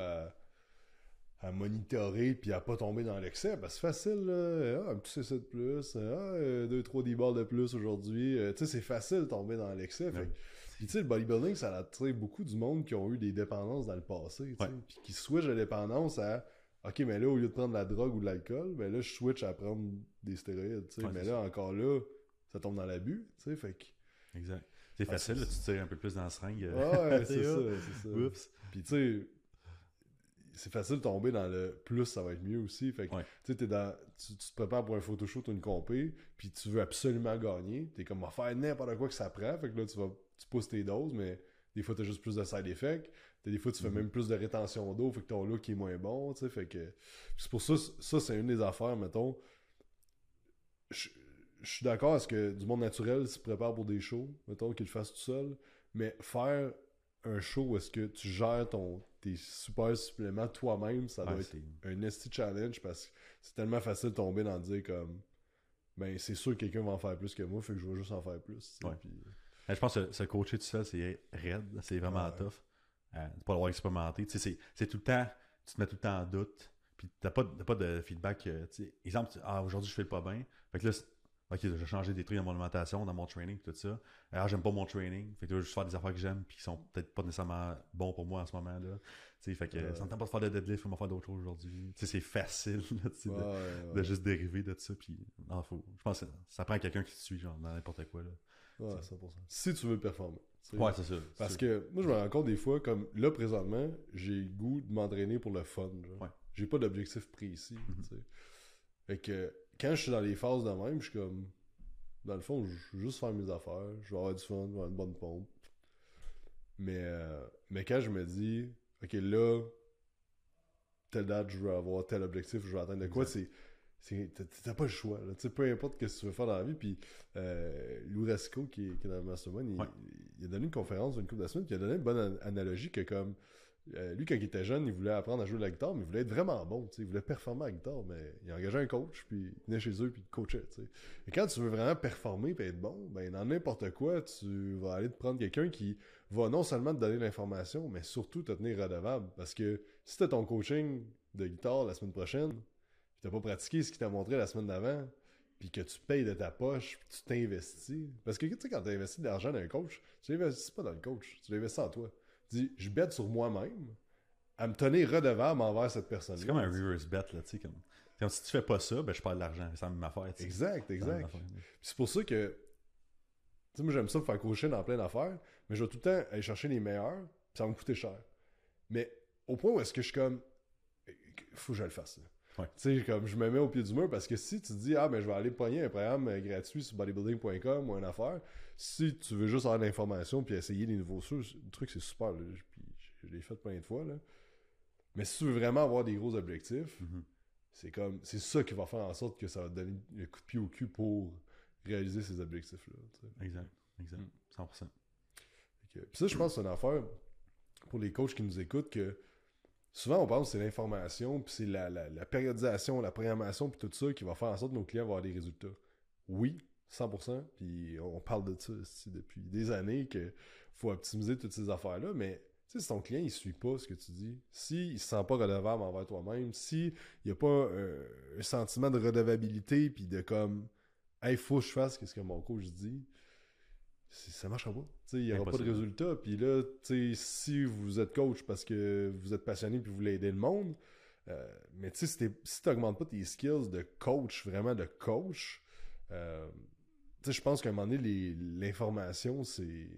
[SPEAKER 2] à monitorer puis à pas tomber dans l'excès. Ben, c'est facile, là. Un petit CC de plus, 2-3 D-balls de plus aujourd'hui. Tu sais, c'est facile de tomber dans l'excès. Puis tu sais, le bodybuilding, ça a attiré beaucoup du monde qui ont eu des dépendances dans le passé, puis qui switchent de dépendance à OK, mais là, au lieu de prendre de la drogue ou de l'alcool, ben là, je switch à prendre des stéroïdes, tu sais. Mais là, encore là, ça tombe dans l'abus, tu sais, fait que...
[SPEAKER 1] Exact. C'est facile, là, tu tires un peu plus dans le seringue.
[SPEAKER 2] C'est ça. Oups. Puis tu sais, c'est facile de tomber dans le plus, ça va être mieux aussi. Fait que,
[SPEAKER 1] Ouais.
[SPEAKER 2] tu sais, tu te prépares pour un photoshoot ou une compé, puis tu veux absolument gagner. T'es comme, on va faire n'importe quoi que ça prend. Fait que là, tu pousses tes doses, mais des fois, t'as juste plus de side effects. Des fois, tu fais même plus de rétention d'eau, fait que ton look est moins bon, tu sais. Fait que, c'est pour ça, c'est une des affaires, mettons. Je suis d'accord à ce que du monde naturel se prépare pour des shows, mettons, qu'il le fasse tout seul, mais faire un show où est-ce que tu gères tes super suppléments toi-même, ça doit être un esti challenge parce que c'est tellement facile de tomber dans le dire comme ben c'est sûr que quelqu'un va en faire plus que moi, fait que je vais juste en faire plus.
[SPEAKER 1] Ouais.
[SPEAKER 2] Puis...
[SPEAKER 1] Je pense que se coacher tout seul, c'est raide, c'est vraiment tough. Pas l'avoir expérimenté. C'est tout le temps, tu te mets tout le temps en doute, puis t'as pas de feedback. Exemple, aujourd'hui je fais pas bien, fait que là, ok, j'ai changé des trucs dans mon alimentation, dans mon training, tout ça. Alors, j'aime pas mon training. Fait que là, je vais juste faire des affaires que j'aime, puis qui sont peut-être pas nécessairement bons pour moi en ce moment-là. Fait que ça me tente pas de faire de deadlift, il faut faire d'autres choses aujourd'hui. C'est facile là, de juste dériver de ça. Puis, je pense que ça prend quelqu'un qui te suit, genre, dans n'importe quoi. Là.
[SPEAKER 2] Ouais, 100%. Si tu veux performer.
[SPEAKER 1] Ouais, c'est ça.
[SPEAKER 2] Parce que moi, je me rends compte des fois, comme là, présentement, j'ai le goût de m'entraîner pour le fun. Genre.
[SPEAKER 1] Ouais.
[SPEAKER 2] J'ai pas d'objectif précis. Fait que quand je suis dans les phases de même, je suis comme. Dans le fond, je veux juste faire mes affaires. Je vais avoir du fun, je vais avoir une bonne pompe. Mais quand je me dis, OK, là, telle date, je veux avoir tel objectif, je veux atteindre de quoi, t'as pas le choix. Là. Peu importe ce que tu veux faire dans la vie. Puis Lou Rasco, qui est dans le Mastermind, il a donné une conférence une couple de semaines, puis il a donné une bonne analogie que comme lui, quand il était jeune, il voulait apprendre à jouer de la guitare, mais il voulait être vraiment bon. Il voulait performer à la guitare, mais il a engagé un coach, puis il venait chez eux, puis il coachait. T'sais. Et quand tu veux vraiment performer et être bon, ben dans n'importe quoi, tu vas aller te prendre quelqu'un qui va non seulement te donner l'information, mais surtout te tenir redevable. Parce que si tu as ton coaching de guitare la semaine prochaine, puis tu n'as pas pratiqué ce qu'il t'a montré la semaine d'avant, puis que tu payes de ta poche, puis tu t'investis. Parce que tu sais, quand tu investis de l'argent dans un coach, tu l'investis pas dans le coach, tu l'investis en toi. Dis, je bête sur moi-même à me tenir redevable envers cette personne.
[SPEAKER 1] C'est comme un reverse bet, là, tu sais, comme si tu fais pas ça, ben je perds de l'argent, c'est la même affaire. T'sais.
[SPEAKER 2] Exact. C'est pour ça que, tu sais, moi j'aime ça me faire coacher dans plein d'affaires, mais je vais tout le temps aller chercher les meilleurs, puis ça va me coûter cher. Mais au point où est-ce que je suis comme, faut que je le fasse.
[SPEAKER 1] Ouais.
[SPEAKER 2] Tu sais, comme je me mets au pied du mur parce que si tu te dis, ben je vais aller pogner un programme gratuit sur bodybuilding.com ou une affaire, si tu veux juste avoir de l'information puis essayer les nouveaux trucs, c'est super. Là. Puis je l'ai fait plein de fois. Là. Mais si tu veux vraiment avoir des gros objectifs, c'est ça qui va faire en sorte que ça va te donner un coup de pied au cul pour réaliser ces objectifs-là. T'sais.
[SPEAKER 1] Exact. 100%.
[SPEAKER 2] Puis ça, je pense que c'est une affaire pour les coachs qui nous écoutent que souvent on pense que c'est l'information, puis c'est la périodisation, la programmation, puis tout ça qui va faire en sorte que nos clients vont avoir des résultats. Oui, 100%, puis on parle de ça depuis des années qu'il faut optimiser toutes ces affaires-là, mais si ton client, il suit pas ce que tu dis, s'il se sent pas redevable envers toi-même, s'il n'y a pas un sentiment de redevabilité, puis de comme, hey, faut que je fasse ce que mon coach dit, ça marchera pas. Il n'y aura pas de résultat. Puis là, si vous êtes coach parce que vous êtes passionné puis vous voulez aider le monde, mais si tu n'augmentes pas tes skills de coach, vraiment de coach, je pense qu'à un moment donné, l'information, ça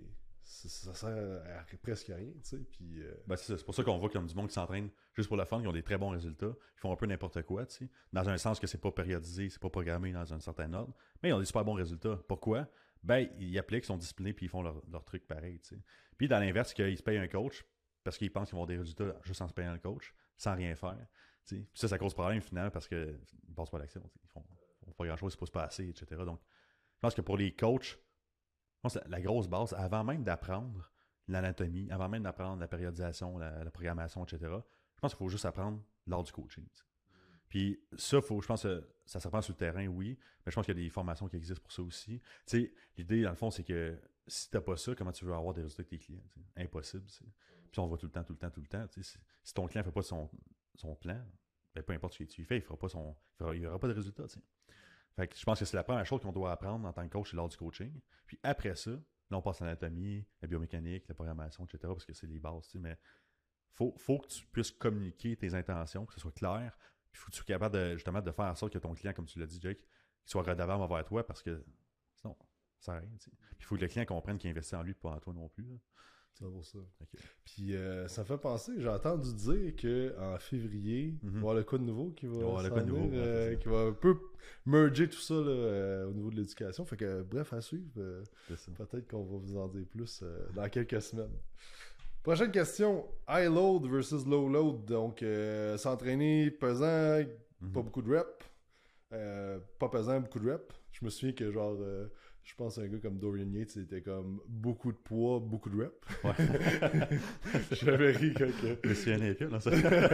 [SPEAKER 2] sert à presque rien. Puis,
[SPEAKER 1] c'est pour ça qu'on voit comme du monde qui s'entraîne juste pour la fun, qui ont des très bons résultats, ils font un peu n'importe quoi, dans un sens que c'est pas périodisé, c'est pas programmé dans un certain ordre, mais ils ont des super bons résultats. Pourquoi? Ben, ils appliquent, ils sont disciplinés, puis ils font leur truc pareil. T'sais. Puis dans l'inverse, qu'ils se payent un coach parce qu'ils pensent qu'ils vont avoir des résultats juste en se payant le coach, sans rien faire. T'sais. Puis ça cause problème finalement parce qu'ils ne passent pas à l'action. Ils font pas grand-chose, ils ne se posent pas assez, etc. Donc, je pense que pour les coachs, je pense que la grosse base, avant même d'apprendre l'anatomie, avant même d'apprendre la périodisation, la programmation, etc., je pense qu'il faut juste apprendre lors du coaching. T'sais. Puis ça, je pense que ça s'apprend sur le terrain, oui, mais je pense qu'il y a des formations qui existent pour ça aussi. Tu sais, l'idée, dans le fond, c'est que si tu n'as pas ça, comment tu veux avoir des résultats avec tes clients? T'sais? Impossible. Puis on le voit tout le temps. Si ton client ne fait pas son plan, ben, peu importe ce que tu fais, il n'y aura pas de résultats. T'sais. Fait que je pense que c'est la première chose qu'on doit apprendre en tant que coach, c'est lors du coaching. Puis après ça, là, on passe à l'anatomie, la biomécanique, la programmation, etc., parce que c'est les bases. Mais faut que tu puisses communiquer tes intentions, que ce soit clair. Il faut que tu sois capable justement de faire en sorte que ton client, comme tu l'as dit, Jake, qu'il soit redevable envers toi parce que sinon, ça sert à rien. Puis il faut que le client comprenne qu'il investit en lui et pas en toi non plus. Là.
[SPEAKER 2] C'est pour ça.
[SPEAKER 1] Ok.
[SPEAKER 2] Puis ça me fait penser, j'ai entendu dire qu'en février, il va y avoir le cas de nouveau qui va
[SPEAKER 1] avoir le
[SPEAKER 2] s'en
[SPEAKER 1] cas de nouveau,
[SPEAKER 2] venir,
[SPEAKER 1] ouais, c'est ça.
[SPEAKER 2] qui va un peu merger tout ça là, au niveau de l'éducation. Fait que bref, à suivre.
[SPEAKER 1] C'est ça.
[SPEAKER 2] Peut-être qu'on va vous en dire plus dans quelques semaines. Prochaine question. High load versus low load. Donc, s'entraîner pesant, pas beaucoup de reps. Pas pesant, beaucoup de reps. Je me souviens que genre, je pense à un gars comme Dorian Yates, c'était comme beaucoup de poids, beaucoup de reps.
[SPEAKER 1] Ouais.
[SPEAKER 2] J'avais ri quand que...
[SPEAKER 1] Mais c'est un épée, là, ça.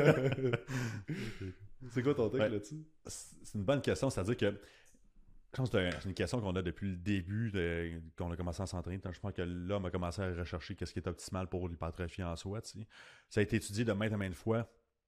[SPEAKER 2] C'est quoi ton take
[SPEAKER 1] Ouais.
[SPEAKER 2] là-dessus?
[SPEAKER 1] C'est une bonne question, c'est-à-dire que je pense que c'est une question qu'on a depuis le début qu'on a commencé à s'entraîner. Je pense que l'homme a commencé à rechercher qu'est-ce qui est optimal pour l'hypertrophie en soi. Tu sais. Ça a été étudié de maintes à maintes fois.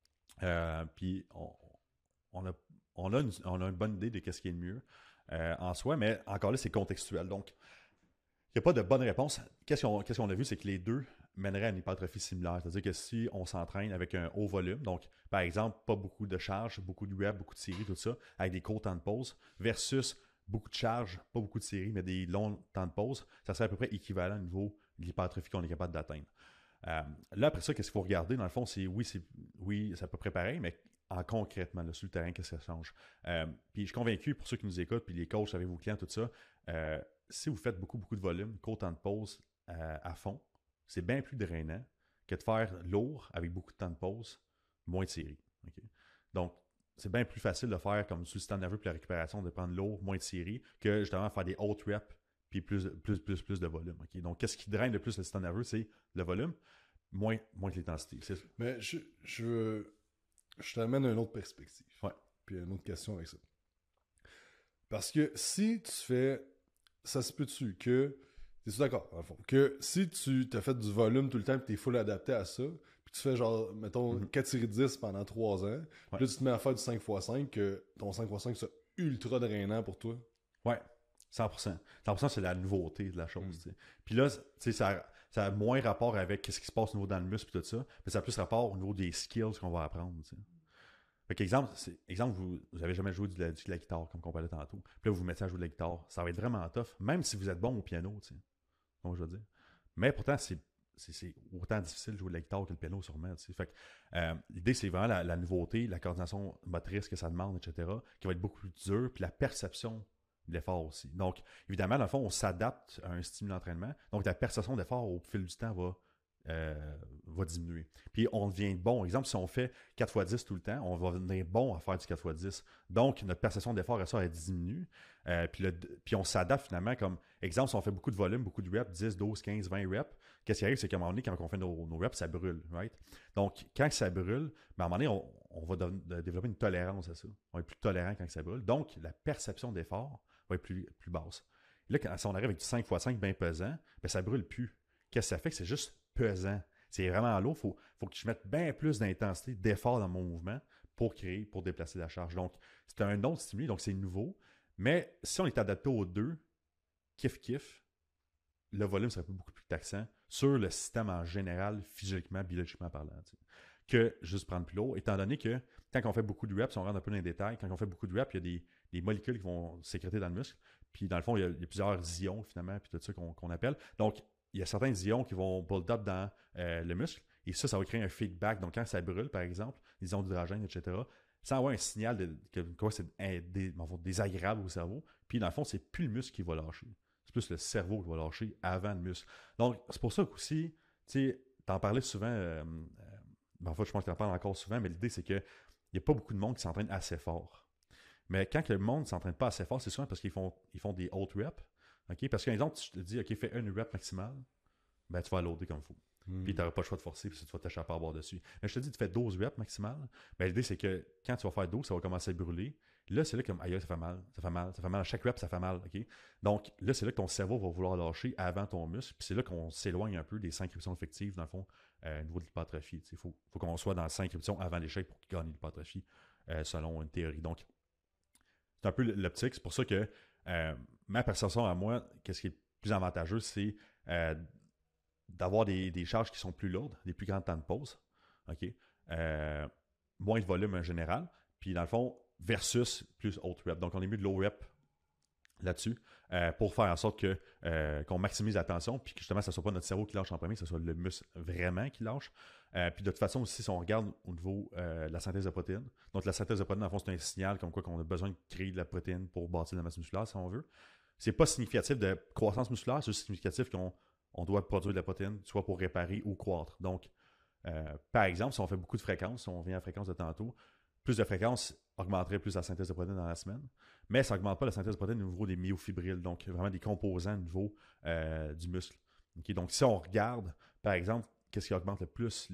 [SPEAKER 1] Puis on a une bonne idée de qu'est-ce qui est le mieux en soi, mais encore là, c'est contextuel. Donc, il n'y a pas de bonne réponse. Qu'est-ce qu'on a vu, c'est que les deux mèneraient à une hypertrophie similaire. C'est-à-dire que si on s'entraîne avec un haut volume, donc par exemple, pas beaucoup de charges, beaucoup de reps, beaucoup de séries, tout ça, avec des courts temps de pause, versus beaucoup de charges, pas beaucoup de séries, mais des longs temps de pause, ça serait à peu près équivalent au niveau de l'hypertrophie qu'on est capable d'atteindre. Là, après ça, qu'est-ce qu'il faut regarder? Dans le fond, c'est c'est à peu près pareil, mais concrètement, là, sur le terrain, qu'est-ce que ça change? Puis je suis convaincu, pour ceux qui nous écoutent, puis les coachs avec vos clients, tout ça, si vous faites beaucoup de volume, court temps de pause à fond, c'est bien plus drainant que de faire lourd avec beaucoup de temps de pause, moins de séries. Okay? Donc, c'est bien plus facile de faire comme sur le système nerveux pour la récupération, de prendre lourd, moins de séries, que justement faire des hautes reps puis plus de volume. Okay? Donc, qu'est-ce qui draine le plus le système nerveux? C'est le volume, moins que l'intensité.
[SPEAKER 2] Mais je t'amène à une autre perspective.
[SPEAKER 1] Ouais.
[SPEAKER 2] Puis une autre question avec ça. Parce que si tu fais... Ça se peut-tu que... T'es-tu d'accord, dans le fond? Que si tu t'as fait du volume tout le temps et t'es full adapté à ça, puis tu fais genre, mettons, 4 séries de 10 pendant 3 ans, puis là tu te mets à faire du 5x5, que ton 5x5 soit ultra drainant pour toi.
[SPEAKER 1] Ouais, 100%. 100%, c'est la nouveauté de la chose. Puis là, tu sais, ça a moins rapport avec ce qui se passe au niveau dans le muscle et tout ça, mais ça a plus rapport au niveau des skills qu'on va apprendre. T'sais. Fait qu'exemple, vous n'avez jamais joué de la guitare, comme on parlait tantôt. Puis là, vous vous mettez à jouer de la guitare. Ça va être vraiment tough, même si vous êtes bon au piano, tu sais. Bon, je veux dire. Mais pourtant, c'est autant difficile de jouer de la guitare que le piano, sûrement. Tu sais. Fait que l'idée, c'est vraiment la nouveauté, la coordination motrice que ça demande, etc., qui va être beaucoup plus dure, puis la perception de l'effort aussi. Donc, évidemment, dans le fond, on s'adapte à un style d'entraînement. Donc, la perception d'effort au fil du temps va diminuer. Puis on devient bon. Exemple, si on fait 4x10 tout le temps, on va devenir bon à faire du 4x10. Donc, notre perception d'effort à ça, elle diminue. Puis on s'adapte finalement comme, exemple, si on fait beaucoup de volume, beaucoup de reps, 10, 12, 15, 20 reps, qu'est-ce qui arrive, c'est qu'à un moment donné, quand on fait nos reps, ça brûle, right? Donc, quand ça brûle, à un moment donné, on va développer une tolérance à ça. On va être plus tolérant quand ça brûle. Donc, la perception d'effort va être plus basse. Et là, si on arrive avec du 5x5 bien pesant, ben, ça brûle plus. Qu'est-ce que ça fait? Que c'est juste pesant. C'est vraiment lourd. Il faut que je mette bien plus d'intensité, d'effort dans mon mouvement pour déplacer la charge. Donc, c'est un autre stimuli, donc c'est nouveau. Mais si on est adapté aux deux, kiff, le volume serait beaucoup plus taxant sur le système en général, physiquement, biologiquement parlant, que juste prendre plus lourd, étant donné que quand on fait beaucoup de reps, si on rentre un peu dans les détails, quand on fait beaucoup de reps, il y a des molécules qui vont sécréter dans le muscle. Puis dans le fond, il y a plusieurs ions finalement, puis tout ça qu'on appelle. Donc, il y a certains ions qui vont build up dans le muscle, et ça va créer un feedback. Donc, quand ça brûle, par exemple, les ions d'hydrogène, etc., ça envoie un signal que c'est désagréable au cerveau. Puis, dans le fond, c'est plus le muscle qui va lâcher. C'est plus le cerveau qui va lâcher avant le muscle. Donc, c'est pour ça qu'aussi, tu sais, t'en parlais souvent, en fait, je pense que t'en parles encore souvent, mais l'idée, c'est qu'il n'y a pas beaucoup de monde qui s'entraîne assez fort. Mais quand le monde ne s'entraîne pas assez fort, c'est souvent parce qu'ils font des hautes reps. Okay? Parce qu'un exemple, tu te dis, OK, fais une rep maximale, ben, tu vas loader comme il faut. Puis tu n'auras pas le choix de forcer, puis tu vas t'échapper à bord dessus. Mais je te dis, tu fais 12 reps maximales, ben, l'idée, c'est que quand tu vas faire 12, ça va commencer à brûler. Là, c'est là comme, aïe, ça fait mal. À chaque rep, ça fait mal. Okay? Donc, là, c'est là que ton cerveau va vouloir lâcher avant ton muscle. Puis c'est là qu'on s'éloigne un peu des 5 répétitions effectives, dans le fond, au niveau de l'hypertrophie. Il faut qu'on soit dans 5 répétitions avant l'échec pour gagner l'hypertrophie, selon une théorie. Donc, c'est un peu l'optique. C'est pour ça que ma perception à moi, qu'est-ce qui est plus avantageux, c'est d'avoir des charges qui sont plus lourdes, des plus grands temps de pause, okay? Moins de volume en général, puis dans le fond, versus plus haute rep. Donc, on est mieux de low rep là-dessus pour faire en sorte qu'on maximise la tension puis que justement, ça ne soit pas notre cerveau qui lâche en premier, que ce soit le muscle vraiment qui lâche. Puis de toute façon aussi, si on regarde au niveau de la synthèse de protéines, donc la synthèse de protéines, en fond, c'est un signal comme quoi qu'on a besoin de créer de la protéine pour bâtir la masse musculaire, si on veut. C'est pas significatif de croissance musculaire, c'est juste significatif qu'on doit produire de la protéine, soit pour réparer ou croître. Donc, par exemple, si on fait beaucoup de fréquences, si on vient à la fréquence de tantôt, plus de fréquences augmenterait plus la synthèse de protéines dans la semaine, mais ça n'augmente pas la synthèse de protéines au niveau des myofibrilles, donc vraiment des composants au niveau du muscle. Okay? Donc, si on regarde, par exemple, qu'est-ce qui augmente le plus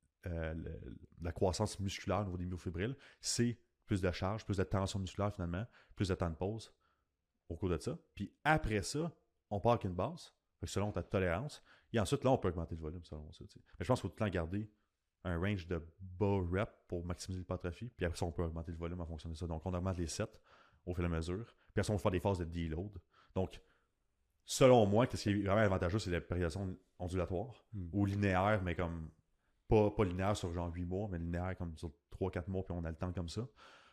[SPEAKER 1] la croissance musculaire au niveau des myofibrilles, c'est plus de charge, plus de tension musculaire finalement, plus de temps de pause au cours de ça. Puis après ça, on part avec une base, selon ta tolérance, et ensuite là, on peut augmenter le volume selon ça. T'sais. Mais je pense qu'il faut tout le temps garder un range de bas rep pour maximiser l'hypertrophie, puis après ça, on peut augmenter le volume en fonction de ça. Donc, on augmente les sets au fur et à mesure, puis après ça, on va faire des phases de deload. Donc, selon moi, ce qui est vraiment avantageux, c'est la périodisation ondulatoire, ou linéaire, mais comme pas linéaire sur genre 8 mois, mais linéaire comme sur 3-4 mois, puis on a le temps comme ça.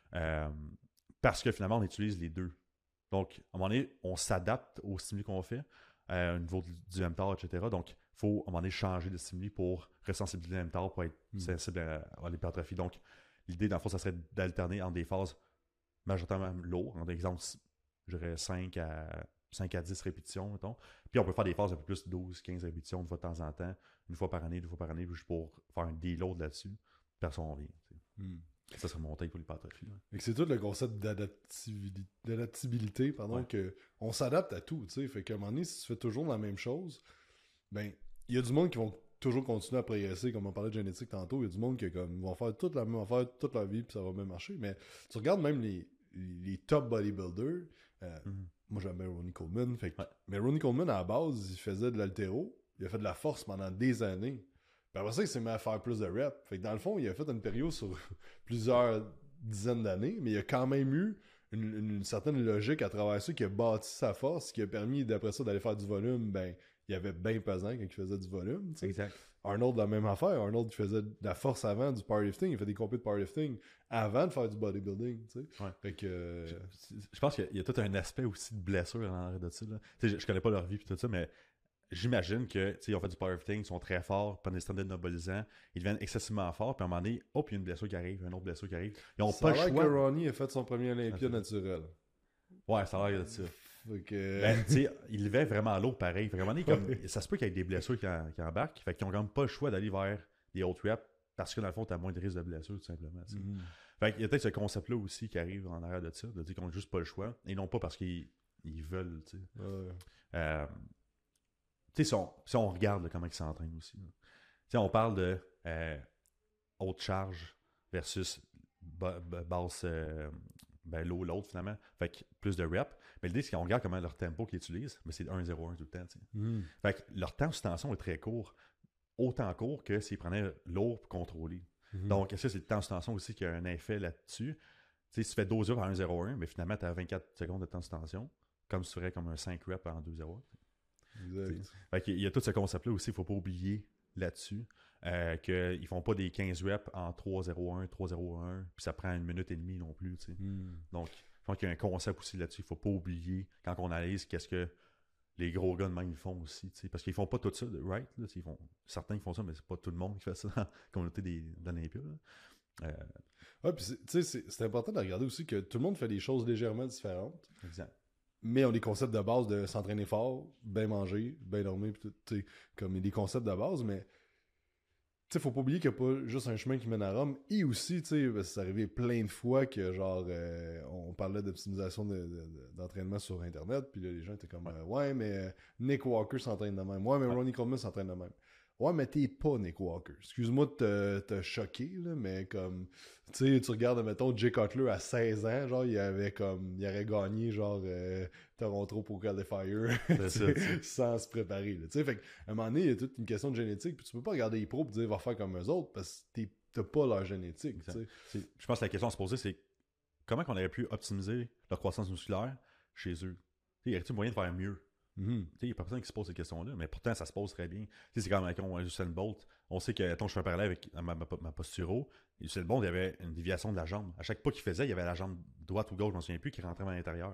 [SPEAKER 1] Parce que finalement, on utilise les deux. Donc, à un moment donné, on s'adapte aux stimuli qu'on fait, au niveau du mTOR, etc. Donc, il faut, à un moment donné, changer de stimuli pour resensibiliser le mTOR pour être sensible à l'hypertrophie. Donc, l'idée, dans le fond, ça serait d'alterner entre des phases majoritairement lourdes. Par exemple, je dirais 5 à 10 répétitions, mettons. Puis, on peut faire des phases un peu plus 12-15 répétitions une fois de temps en temps, une fois par année, juste pour faire un deload là-dessus. Personne ne vient. Ça serait mon take pour l'hypertrophie.
[SPEAKER 2] Et c'est tout le concept d'adaptabilité, que on s'adapte à tout, tu sais. Fait qu'à un moment donné, si tu fais toujours la même chose, ben, il y a du monde qui vont toujours continuer à progresser, comme on parlait de génétique tantôt, il y a du monde qui vont faire toute la même affaire toute leur vie, puis ça va même marcher. Mais tu regardes même les top bodybuilders, moi j'aime bien Ronnie Coleman, mais Ronnie Coleman, à la base, il faisait de l'haltéro, il a fait de la force pendant des années. Puis après ça, il s'est mis à faire plus de reps. Fait que dans le fond, il a fait une période sur plusieurs dizaines d'années, mais il a quand même eu une certaine logique à travers ça qui a bâti sa force, qui a permis d'après ça d'aller faire du volume. Ben, il avait bien pesant quand il faisait du volume. T'sais.
[SPEAKER 1] Exact.
[SPEAKER 2] Arnold, la même affaire. Arnold, il faisait de la force avant du powerlifting. Il fait des compétitions de powerlifting avant de faire du bodybuilding.
[SPEAKER 1] Ouais.
[SPEAKER 2] Fait que,
[SPEAKER 1] je pense qu'il y a tout un aspect aussi de blessure en arrière de ça. Là. Je connais pas leur vie et tout ça, mais j'imagine qu'ils ont fait du powerlifting, ils sont très forts, prennent des standards anabolisants, ils deviennent excessivement forts, puis à un moment donné, hop, il y a une blessure qui arrive, une autre blessure qui arrive. Ils n'ont pas le choix.
[SPEAKER 2] que Ronnie a fait son premier Olympia naturel.
[SPEAKER 1] Ouais, ça a l'air de ça.
[SPEAKER 2] Que...
[SPEAKER 1] Ben, il levait vraiment lourd pareil. Vraiment, ça se peut qu'il y ait des blessures qui embarquent, fait qu'ils n'ont quand même pas le choix d'aller vers des hautes reps parce que dans le fond, tu as moins de risque de blessure, tout simplement. Fait qu'il y a peut-être ce concept-là aussi qui arrive en arrière de ça, de dire qu'on n'a juste pas le choix, et non pas parce qu'ils veulent. Si on regarde là, comment ils s'entraînent aussi. On parle de haute charge versus basse l'autre finalement. Fait que plus de reps. Mais l'idée, c'est qu'on regarde comment leur tempo qu'ils utilisent, mais c'est 1-0-1 tout le temps. Fait que leur temps sous tension est très court. Autant court que s'ils prenaient lourd pour contrôler. Donc, est-ce que c'est le temps sous tension aussi qui a un effet là-dessus? Si tu fais 12 reps en 1-0-1, mais finalement, tu as 24 secondes de temps sous tension, comme si tu ferais comme un 5 reps en 2-0. Fait qu'il y a tout ce concept-là aussi, il ne faut pas oublier là-dessus qu'ils ne font pas des 15 reps en 3-0-1, 3-0-1, puis ça prend 1 minute et demie non plus. Donc, je pense qu'il y a un concept aussi là-dessus, il ne faut pas oublier quand on analyse qu'est-ce que les gros gars de même font aussi. Parce qu'ils ne font pas tout ça, right? Là, certains qui font ça, mais c'est pas tout le monde qui fait ça dans la communauté d'Olympia.
[SPEAKER 2] Ouais, puis c'est important de regarder aussi que tout le monde fait des choses légèrement différentes.
[SPEAKER 1] Exact.
[SPEAKER 2] Mais on a des concepts de base de s'entraîner fort, bien manger, bien dormir, pis tout, comme il y a des concepts de base, mais faut pas oublier qu'il n'y a pas juste un chemin qui mène à Rome. Et aussi, c'est arrivé plein de fois que genre on parlait d'optimisation d'entraînement sur Internet, puis là, les gens étaient comme ouais, mais Nick Walker s'entraîne de même. Ouais, mais Ronnie Coleman s'entraîne de même. Ouais, mais t'es pas Nick Walker. Excuse-moi de te choquer, là, mais comme, tu regardes, mettons, Jay Cutler à 16 ans, genre, il aurait gagné, genre, Toronto pour Qualifier sans se préparer, là. Tu sais, fait qu'à un moment donné, il y a toute une question de génétique, puis tu peux pas regarder les pros et dire, va faire comme eux autres, parce que t'as pas leur génétique, tu sais.
[SPEAKER 1] Je pense que la question à se poser, c'est comment on aurait pu optimiser leur croissance musculaire chez eux? Il y aurait-il moyen de faire mieux? Il n'y a pas personne qui se pose ces questions-là, mais pourtant, ça se pose très bien. C'est comme avec Usain Bolt. On sait que, je fais un parallèle avec ma posturo. Usain Bolt, il y avait une déviation de la jambe. À chaque pas qu'il faisait, il y avait la jambe droite ou gauche, je ne me souviens plus, qui rentrait à l'intérieur.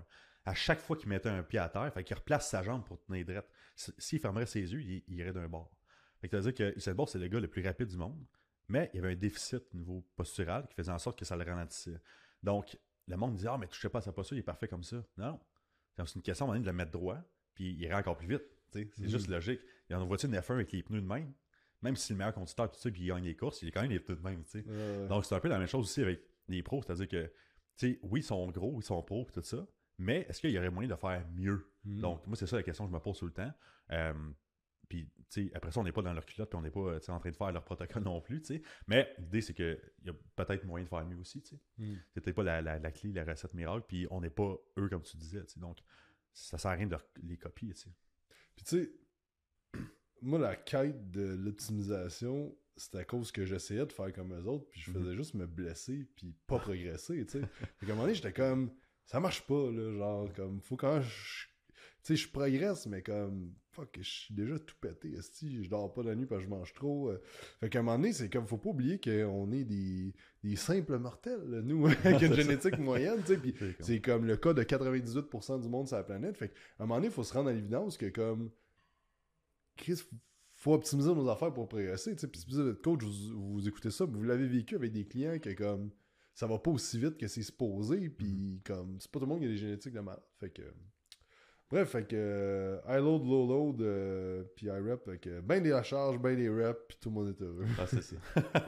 [SPEAKER 1] à chaque fois qu'il mettait un pied à terre, fait qu'il replace sa jambe pour tenir droit. S'il fermerait ses yeux, il irait d'un bord. Fait que ça veut dire que Usain Bolt, c'est le gars le plus rapide du monde, mais il y avait un déficit au niveau postural qui faisait en sorte que ça le ralentissait. Donc, le monde disait « Ah, mais touchez pas à sa posture, il est parfait comme ça. » Non. C'est une question à un moment donné de le mettre droit, puis il irait encore plus vite. C'est juste logique. Il y a une voiture de F1 avec les pneus de même si c'est le meilleur conducteur, tout ça, puis il gagne les courses, il est quand même les pneus de même. Donc, c'est un peu la même chose aussi avec les pros, c'est-à-dire que, oui, ils sont gros, ils sont pros, tout ça, mais est-ce qu'il y aurait moyen de faire mieux? Donc, moi, c'est ça la question que je me pose tout le temps. Puis, après ça, on n'est pas dans leur culotte, puis on n'est pas en train de faire leur protocole non plus, mais l'idée, c'est qu'il y a peut-être moyen de faire mieux aussi, C'est peut-être pas la clé, la recette miracle, puis on n'est pas eux, comme tu disais, donc ça sert à rien de les copier,
[SPEAKER 2] Puis, tu sais, moi, la quête de l'optimisation, c'était à cause que j'essayais de faire comme eux autres, puis je faisais juste me blesser, puis pas progresser, tu sais. Fait qu'à un moment donné, j'étais comme, ça marche pas, là, genre, comme, faut quand je progresse, mais comme, fuck, je suis déjà tout pété, esti, je dors pas la nuit parce que je mange trop. Fait qu'à un moment donné, c'est comme, faut pas oublier qu'on est des simples mortels, là, nous, avec une génétique moyenne, tu sais, puis c'est comme le cas de 98% du monde sur la planète. Fait qu'à un moment donné, il faut se rendre à l'évidence que, comme, Chris, faut optimiser nos affaires pour progresser, tu sais. Puis si vous êtes coach, vous écoutez ça, vous l'avez vécu avec des clients que, comme, ça va pas aussi vite que c'est supposé, puis comme, c'est pas tout le monde qui a des génétiques de malade. Fait que... Bref, fait que high load, low load, puis high rep, fait que ben des la charge, ben des reps, puis tout le monde est heureux.
[SPEAKER 1] Ah, c'est ça.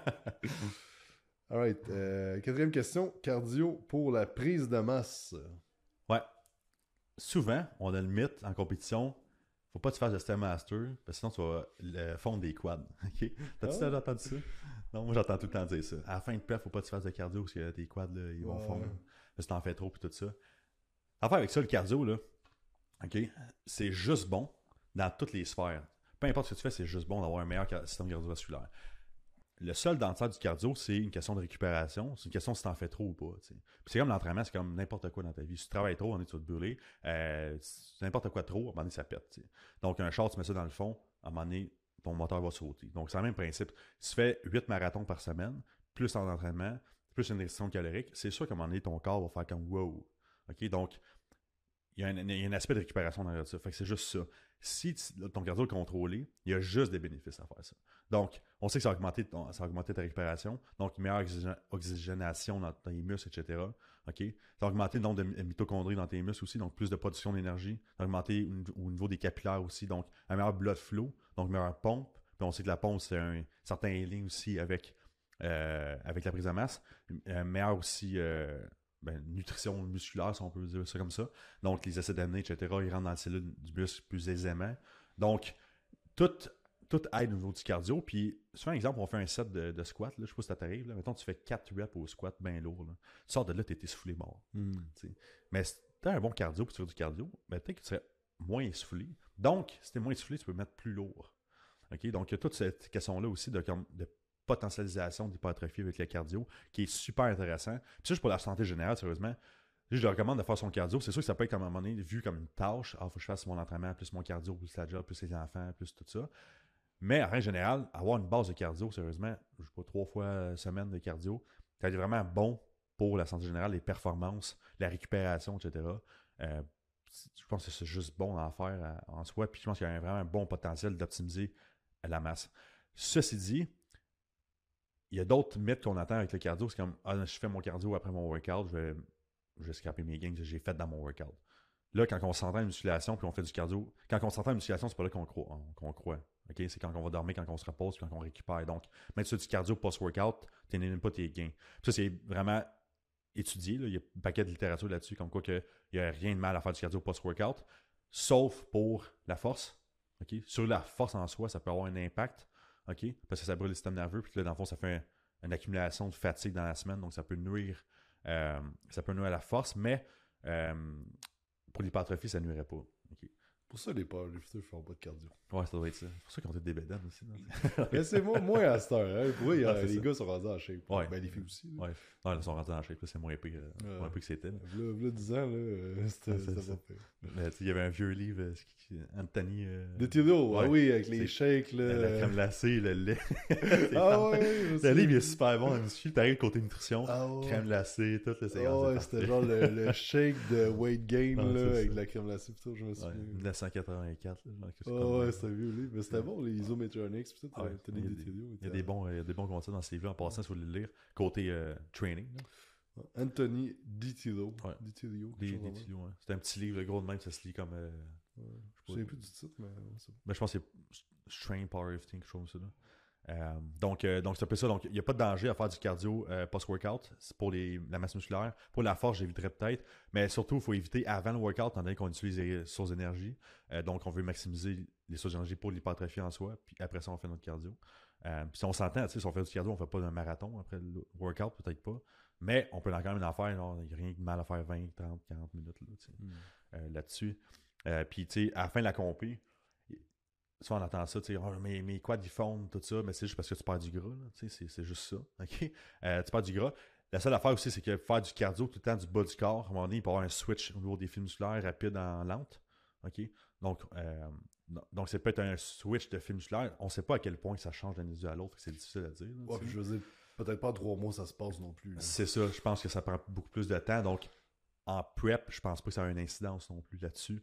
[SPEAKER 2] Alright, quatrième question, cardio pour la prise de masse.
[SPEAKER 1] Ouais. Souvent, on a le mythe en compétition, faut pas que tu fasses de Stairmaster, parce que sinon tu vas le fondre des quads. Okay? T'as-tu déjà entendu ça? Non, moi j'entends tout le temps dire ça. À la fin de prep, faut pas que tu fasses de cardio parce que tes quads, là, ils vont fondre. Parce que t'en fais trop puis tout ça. L'affaire avec ça, le cardio, là, OK, c'est juste bon dans toutes les sphères. Peu importe ce que tu fais, c'est juste bon d'avoir un meilleur système cardiovasculaire. Le seul dentaire du cardio, c'est une question de récupération. C'est une question de si t'en fais trop ou pas. Puis c'est comme l'entraînement, c'est comme n'importe quoi dans ta vie. Si tu travailles trop, on est tu vas te brûler. N'importe quoi trop, à un moment donné, ça pète. T'sais. Donc, un short, tu mets ça dans le fond, à un moment donné, ton moteur va sauter. Donc, c'est le même principe. Si tu fais 8 marathons par semaine, plus en entraînement, plus une restriction calorique, c'est sûr qu'à un moment donné, ton corps va faire comme wow. OK? Donc, il y a un aspect de récupération dans ça. Fait que c'est juste ça. Si ton cardio est contrôlé, il y a juste des bénéfices à faire ça. Donc, on sait que ça va augmenter ta récupération. Donc, une meilleure oxygénation dans tes muscles, etc. OK? Ça va augmenter le nombre de mitochondries dans tes muscles aussi, donc plus de production d'énergie. Ça va augmenter au niveau des capillaires aussi, donc un meilleur blood flow, donc une meilleure pompe. Puis on sait que la pompe, c'est un certain healing aussi avec la prise de masse. Meilleur aussi... nutrition musculaire, si on peut dire ça comme ça. Donc, les acides aminés, etc., ils rentrent dans la cellule du muscle plus aisément. Donc, tout aide au niveau du cardio. Puis, sur un exemple, on fait un set de squat. Là, je ne sais pas si ça t'arrive. Là. Mettons, tu fais 4 reps au squat bien lourd. Là. Tu sors de là, tu es essoufflé mort. Mais si tu as un bon cardio et tu fais du cardio, peut-être que tu serais moins essoufflé. Donc, si tu es moins essoufflé, tu peux mettre plus lourd. Okay? Donc, il y a toute cette question-là aussi de potentialisation d'hypertrophie avec le cardio, qui est super intéressant. Puis ça, juste pour la santé générale, sérieusement, je le recommande de faire son cardio. C'est sûr que ça peut être, à un moment donné, vu comme une tâche. Ah, il faut que je fasse mon entraînement, plus mon cardio, plus la job, plus les enfants, plus tout ça. Mais en règle générale, avoir une base de cardio, sérieusement, je ne sais pas, 3 fois semaine de cardio, ça va être vraiment bon pour la santé générale, les performances, la récupération, etc. Je pense que c'est juste bon d'en faire en soi. Puis je pense qu'il y a vraiment un bon potentiel d'optimiser la masse. Ceci dit, il y a d'autres mythes qu'on attend avec le cardio. C'est comme, je fais mon cardio après mon workout, je vais scraper mes gains que j'ai fait dans mon workout. Là, quand on s'entraîne en musculation puis on fait du cardio, quand on s'entraîne en musculation, c'est pas là qu'on croit. Okay? C'est quand on va dormir, quand on se repose, puis quand on récupère. Donc, mettre sur du cardio post-workout, tu n'élimines pas tes gains. Puis ça, c'est vraiment étudié. Là. Il y a un paquet de littérature là-dessus, comme quoi il n'y a rien de mal à faire du cardio post-workout, sauf pour la force. Okay? Sur la force en soi, ça peut avoir un impact. Okay? Parce que ça brûle le système nerveux, puis là, dans le fond, ça fait une accumulation de fatigue dans la semaine, donc ça peut nuire à la force, mais pour l'hypertrophie, ça ne nuirait pas. Okay?
[SPEAKER 2] Pour ça, les powerlifters font pas de cardio.
[SPEAKER 1] Ouais, ça doit être ça. C'est pour ça qu'ils ont des bédanes aussi. Non?
[SPEAKER 2] Mais c'est moi à cette heure. Hein. Pour eux,
[SPEAKER 1] Ah, c'est
[SPEAKER 2] les
[SPEAKER 1] ça.
[SPEAKER 2] gars sont rendus en shape.
[SPEAKER 1] Ouais.
[SPEAKER 2] Ben, les filles aussi. Là.
[SPEAKER 1] Ouais. Non, ils sont rentrés dans la shape, là, c'est moins épais, que c'était. Là.
[SPEAKER 2] V'là 10 ans, là, c'était
[SPEAKER 1] c'est
[SPEAKER 2] pas
[SPEAKER 1] ça.
[SPEAKER 2] pire.
[SPEAKER 1] Mais, il y avait un vieux livre, Anthony.
[SPEAKER 2] De Tilo,
[SPEAKER 1] ouais.
[SPEAKER 2] oui, avec les shakes, là.
[SPEAKER 1] La crème glacée, le lait.
[SPEAKER 2] Ah ouais,
[SPEAKER 1] Le livre il est super bon, tu t'arrives côté nutrition,
[SPEAKER 2] Ah ouais.
[SPEAKER 1] crème glacée, tout, là, c'est
[SPEAKER 2] Ah ouais, c'était genre le shake de weight gain,
[SPEAKER 1] Ah,
[SPEAKER 2] là,
[SPEAKER 1] c'est
[SPEAKER 2] avec
[SPEAKER 1] ça.
[SPEAKER 2] la crème glacée, pis tout, je me
[SPEAKER 1] Ouais,
[SPEAKER 2] souviens.
[SPEAKER 1] 1984. Là, genre, quelque chose
[SPEAKER 2] Ah
[SPEAKER 1] comme
[SPEAKER 2] ouais,
[SPEAKER 1] ça.
[SPEAKER 2] c'était un vieux livre. Mais c'était bon, les isometronics, pis tout,
[SPEAKER 1] Ouais,
[SPEAKER 2] Anthony
[SPEAKER 1] il y a
[SPEAKER 2] de
[SPEAKER 1] des-
[SPEAKER 2] Tilo.
[SPEAKER 1] Il y a des bons concepts dans ce livre-là. En passant, si vous voulez le lire, côté training. Là.
[SPEAKER 2] Anthony DiTillo.
[SPEAKER 1] Ouais.
[SPEAKER 2] DiTillo.
[SPEAKER 1] Des
[SPEAKER 2] quelque chose comme
[SPEAKER 1] tuyaux, ouais. C'est un petit livre gros de même, ça se lit comme.
[SPEAKER 2] ça. Ouais. Je me souviens plus du titre, mais c'est bon.
[SPEAKER 1] Ben, je pense que c'est Strain Powerlifting, quelque chose comme ça. Là. Donc c'est un peu ça. Donc, il n'y a pas de danger à faire du cardio post-workout. C'est pour la masse musculaire. Pour la force, j'éviterais peut-être. Mais surtout, il faut éviter avant le workout, étant donné qu'on utilise les sources d'énergie. Donc, on veut maximiser les sources d'énergie pour l'hypertrophie en soi. Puis après ça, on fait notre cardio. Puis si on s'entend, si on fait du cardio, on ne fait pas un marathon après le workout, peut-être pas. Mais on peut quand même en faire. Il n'y a rien de mal à faire 20, 30, 40 minutes là-dessus. Puis, tu sais, à la fin de la compé, souvent on entend ça, tu sais, oh, mes quads ils fondent, tout ça, mais c'est juste parce que tu perds du gras, là, tu sais, c'est juste ça, ok? Tu perds du gras. La seule affaire aussi, c'est que faire du cardio tout le temps du bas du corps, à un moment donné, il peut y avoir un switch au niveau des fibres musculaires rapide en lente, ok? Donc c'est peut-être un switch de fibres musculaires. On ne sait pas à quel point ça change d'un individu à l'autre, c'est difficile à dire. Là,
[SPEAKER 2] Ouais, puis je veux dire, peut-être pas en 3 mois ça se passe non plus. Là.
[SPEAKER 1] c'est ça, je pense que ça prend beaucoup plus de temps, donc en prep, je pense pas que ça a une incidence non plus là-dessus,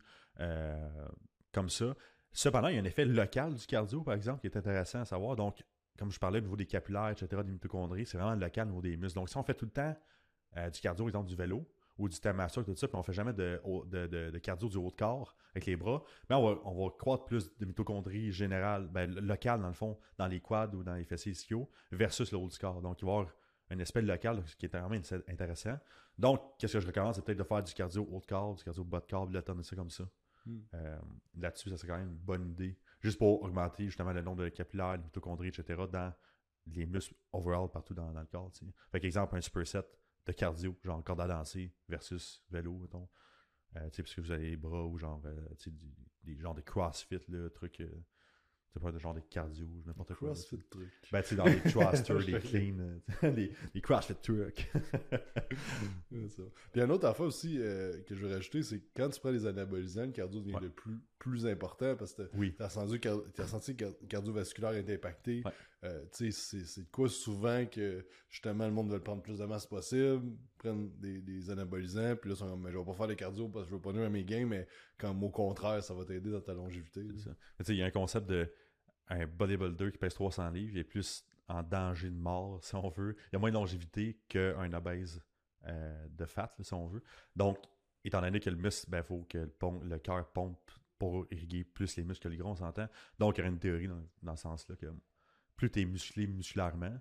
[SPEAKER 1] comme ça. Cependant, il y a un effet local du cardio, par exemple, qui est intéressant à savoir. Donc, comme je parlais au niveau des capillaires, etc., des mitochondries, c'est vraiment local au niveau des muscles. Donc, si on fait tout le temps du cardio, exemple du vélo ou du tamassa, tout ça, puis on fait jamais de cardio du haut de corps avec les bras, ben on va croître plus de mitochondries générales, locales dans le fond, dans les quads ou dans les fessiers ischiaux, versus le haut du corps. Donc, il va y avoir un aspect local qui est vraiment intéressant. Donc, qu'est-ce que je recommande, c'est peut-être de faire du cardio haut de corps, du cardio bas de corps, puis de ça comme ça. Là-dessus, ça serait quand même une bonne idée. Juste pour augmenter justement le nombre de capillaires, les mitochondries, etc. dans les muscles overall partout dans le corps. T'sais. Fait qu'exemple, un superset de cardio, genre corde à danser versus vélo, mettons. Parce que vous avez les bras ou genre des genres de CrossFit, là, trucs. C'est pas de genre de cardio, n'importe quoi.
[SPEAKER 2] CrossFit truc.
[SPEAKER 1] Ben, tu sais, dans les thrusters, des clean, les CrossFit trucs.
[SPEAKER 2] C'est ça. Puis une autre affaire aussi que je veux rajouter, c'est que quand tu prends les anabolisants, le cardio devient de plus important parce que t'as senti que le cardiovasculaire est impacté.
[SPEAKER 1] Ouais.
[SPEAKER 2] Tu sais, c'est de quoi souvent que justement le monde veut prendre plus de masse possible, prendre des anabolisants, puis là, ils sont comme, mais je vais pas faire de cardio parce que je veux pas nuire à mes gains, mais comme au contraire, ça va t'aider dans ta longévité.
[SPEAKER 1] Tu sais, il y a un concept de un bodybuilder qui pèse 300 livres, il est plus en danger de mort, si on veut. Il y a moins de longévité qu'un obèse de fat, là, si on veut. Donc, étant donné que le muscle, il faut que le cœur pompe pour irriguer plus les muscles que les gros, on s'entend. Donc, il y a une théorie dans ce sens-là que plus tu es musclé musculairement,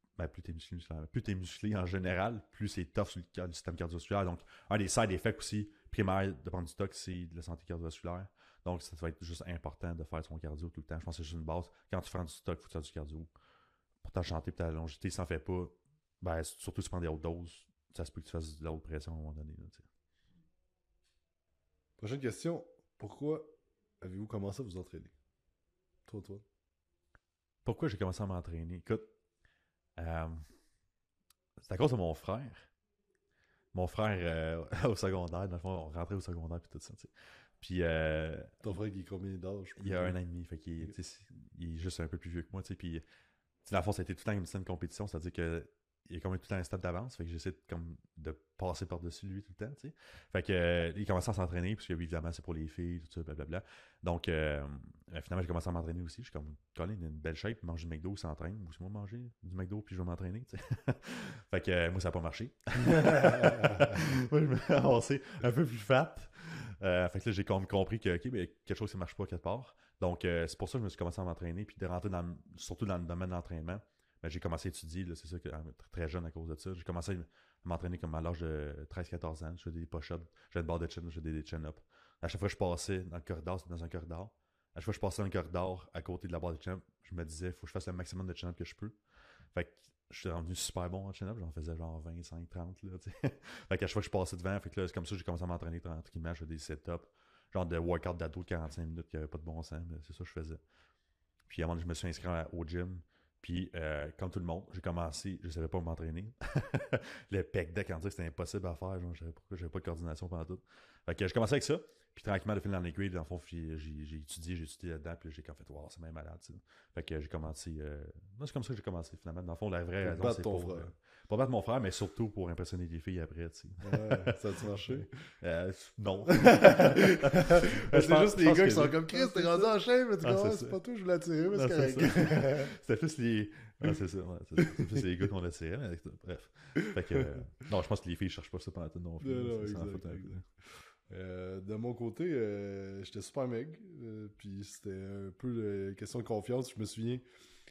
[SPEAKER 1] plus tu es musclé en général, plus c'est tough sur le système cardiovasculaire. Donc, un des side effects aussi primaires de prendre du stock, c'est de la santé cardiovasculaire. Donc, ça va être juste important de faire son cardio tout le temps. Je pense que c'est juste une base. Quand tu prends du stock, il faut que tu fasses du cardio. Pour ta santé et ta longévité, si tu n'en fais pas, surtout si tu prends des hautes doses, ça se peut que tu fasses de la haute pression à un moment donné. Là,
[SPEAKER 2] prochaine question. Pourquoi avez-vous commencé à vous entraîner? Toi.
[SPEAKER 1] Pourquoi j'ai commencé à m'entraîner? Écoute, c'est à cause de mon frère. Mon frère, au secondaire, dans le fond, on rentrait au secondaire et tout ça. T'sais. Puis,
[SPEAKER 2] ton frère qui est combien d'âge?
[SPEAKER 1] Il a 1 an et demi, fait qu'il il est juste un peu plus vieux que moi. Puis, dans le fond, ça a été tout le temps une certaine compétition, c'est-à-dire qu'il est quand même tout le temps un step d'avance, fait que j'essaie de passer par-dessus lui tout le temps. T'sais. Fait que il commençait à s'entraîner, parce que évidemment, c'est pour les filles, tout ça, blablabla. Donc, finalement, j'ai commencé à m'entraîner aussi. Je suis comme, Colin, il a une belle shape, mange du McDo, il s'entraîne. Moi, c'est moi manger du McDo, puis je vais m'entraîner. Fait que moi, ça n'a pas marché. Moi, je me suis avancé un peu plus fat. Fait que là, j'ai compris que quelque chose ne marche pas quelque part. Donc, c'est pour ça que je me suis commencé à m'entraîner, puis de rentrer surtout dans le domaine de l'entraînement. J'ai commencé à étudier, là, c'est ça, très jeune à cause de ça. J'ai commencé à m'entraîner comme à l'âge de 13-14 ans. Je faisais des push-ups, j'avais une barre de chin, je faisais des chin-ups. À chaque fois que je passais dans le corridor, c'était dans un corridor. À chaque fois que je passais dans le corridor à côté de la barre de chin-up, je me disais, il faut que je fasse le maximum de chin-up que je peux. Fait que je suis devenu super bon en chin-up, j'en faisais genre 25, 30, là, tu sais. Fait qu'à chaque fois que je passais devant, fait que là, c'est comme ça que j'ai commencé à m'entraîner tranquillement, je faisais des set-ups. genre de workout d'ado de 45 minutes qui n'avait pas de bon sens, mais c'est ça que je faisais. Puis à un moment donné, je me suis inscrit au gym. Puis, comme tout le monde, j'ai commencé, je ne savais pas m'entraîner. Le pec deck, on dirait que c'était impossible à faire. Genre, j'avais pas de coordination pendant tout. Fait que j'ai commencé avec ça. Puis tranquillement, de fil en aiguille, dans le fond, j'ai étudié là-dedans. Puis j'ai fait, wow, c'est même malade. T'sais. Fait que j'ai commencé. Moi, c'est comme ça que j'ai commencé finalement. Dans le fond, la vraie raison, c'est pour. Pas battre mon frère, mais surtout pour impressionner les filles après.
[SPEAKER 2] Ouais, ça a-tu marché?
[SPEAKER 1] Non.
[SPEAKER 2] C'est juste les gars qui sont comme Chris, t'es rendu en chaîne, mais tu comprends, c'est pas toi, je voulais attirer, mais c'est correct.
[SPEAKER 1] C'était plus les. Ah, c'est ça, ouais, c'est plus les gars qu'on attirait, mais bref. Fait que. Non, je pense que les filles ne cherchent pas ça pendant tout non plus.
[SPEAKER 2] Non, de mon côté, j'étais super meg, puis c'était un peu question de confiance. Je me souviens,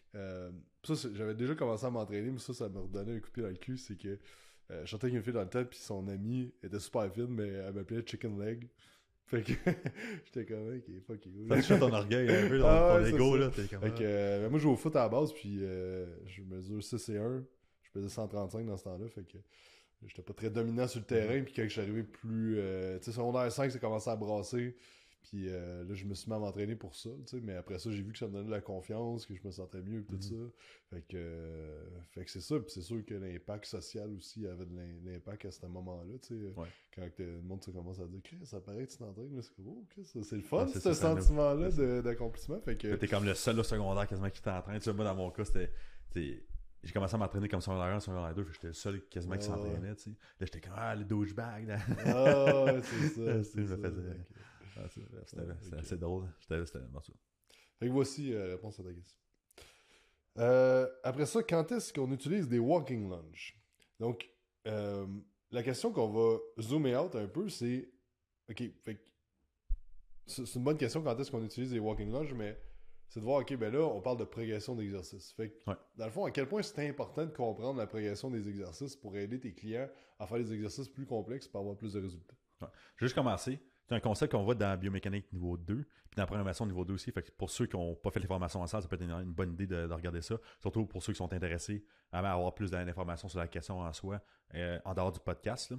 [SPEAKER 2] ça, j'avais déjà commencé à m'entraîner, mais ça me redonnait un coup de pied dans le cul. C'est que je sortais avec une fille dans le temps, puis son amie était super fine, mais elle m'appelait Chicken Leg. Fait que j'étais comme, ok, fuck you.
[SPEAKER 1] Ça te fait ton orgueil un peu dans ton ego, là. T'es comme,
[SPEAKER 2] fait que moi, je joue au foot à la base, puis je mesure 6 et 1. Je pesais 135 dans ce temps-là, fait que j'étais pas très dominant sur le terrain. Puis quand je suis arrivé plus... tu sais, secondaire 5, ça commençait à brasser. Puis là, je me suis mis à m'entraîner pour ça, tu sais. Mais après ça, j'ai vu que ça me donnait de la confiance, que je me sentais mieux, et tout ça. Fait que c'est ça. Puis c'est sûr que l'impact social aussi avait de l'impact à ce moment-là, tu sais.
[SPEAKER 1] Ouais.
[SPEAKER 2] Quand le monde commence à dire « Chris, ça paraît que tu t'entraînes. » C'est comme « Oh, Chris, c'est le fun,
[SPEAKER 1] c'est
[SPEAKER 2] ce
[SPEAKER 1] ça,
[SPEAKER 2] sentiment-là d'accomplissement. » Fait que...
[SPEAKER 1] T'es comme le seul au secondaire quasiment qui t'entraîne. Tu sais, moi, dans mon cas, c'était... J'ai commencé à m'entraîner comme secondaire 1, secondaire 2, j'étais le seul quasiment qui s'entraînait, tu sais. Là, j'étais comme, le douchebag, là.
[SPEAKER 2] Ah, c'est ça.
[SPEAKER 1] C'était assez drôle. C'était bon, ça.
[SPEAKER 2] Fait que voici réponse à ta question. Après ça, quand est-ce qu'on utilise des walking lunges? Donc, la question qu'on va zoomer out un peu, c'est... OK, fait que c'est une bonne question quand est-ce qu'on utilise des walking lunges, mais c'est de voir, OK, ben là, on parle de progression d'exercice. Fait que, dans le fond, à quel point c'est important de comprendre la progression des exercices pour aider tes clients à faire des exercices plus complexes pour avoir plus de résultats.
[SPEAKER 1] Ouais. Je vais juste commencer. C'est un concept qu'on voit dans la biomécanique niveau 2, puis dans la programmation niveau 2 aussi. Fait que pour ceux qui n'ont pas fait les formations en salle, ça peut être une bonne idée de regarder ça. Surtout pour ceux qui sont intéressés à avoir plus d'informations sur la question en soi, en dehors du podcast.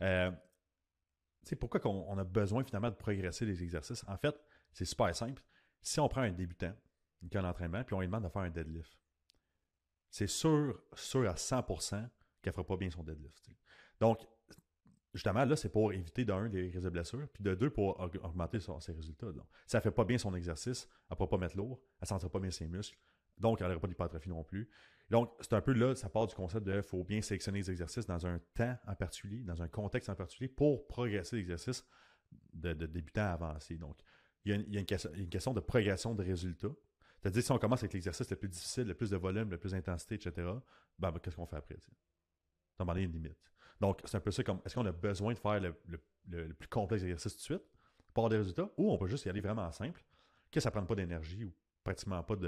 [SPEAKER 1] Pourquoi on a besoin finalement de progresser les exercices? En fait, c'est super simple. Si on prend un débutant qui a un entraînement, puis on lui demande de faire un deadlift, c'est sûr à 100% qu'elle ne fera pas bien son deadlift. T'sais. Donc, justement, là, c'est pour éviter d'un, des risques de blessures, puis de deux, pour augmenter ses résultats. Donc, si elle ne fait pas bien son exercice, elle ne pourra pas mettre lourd, elle ne sentira pas bien ses muscles, donc elle n'aura pas d'hypertrophie non plus. Donc, c'est un peu là, ça part du concept de faut bien sélectionner les exercices dans un temps en particulier, dans un contexte en particulier, pour progresser l'exercice de débutant à avancé. Donc, il y a une question de progression de résultats. C'est-à-dire, si on commence avec l'exercice le plus difficile, le plus de volume, le plus d'intensité, etc., ben, qu'est-ce qu'on fait après? Ça va une limite. Donc, c'est un peu ça comme, est-ce qu'on a besoin de faire le plus complexe exercice tout de suite pour avoir des résultats, ou on peut juste y aller vraiment simple, que ça ne prenne pas d'énergie ou pratiquement pas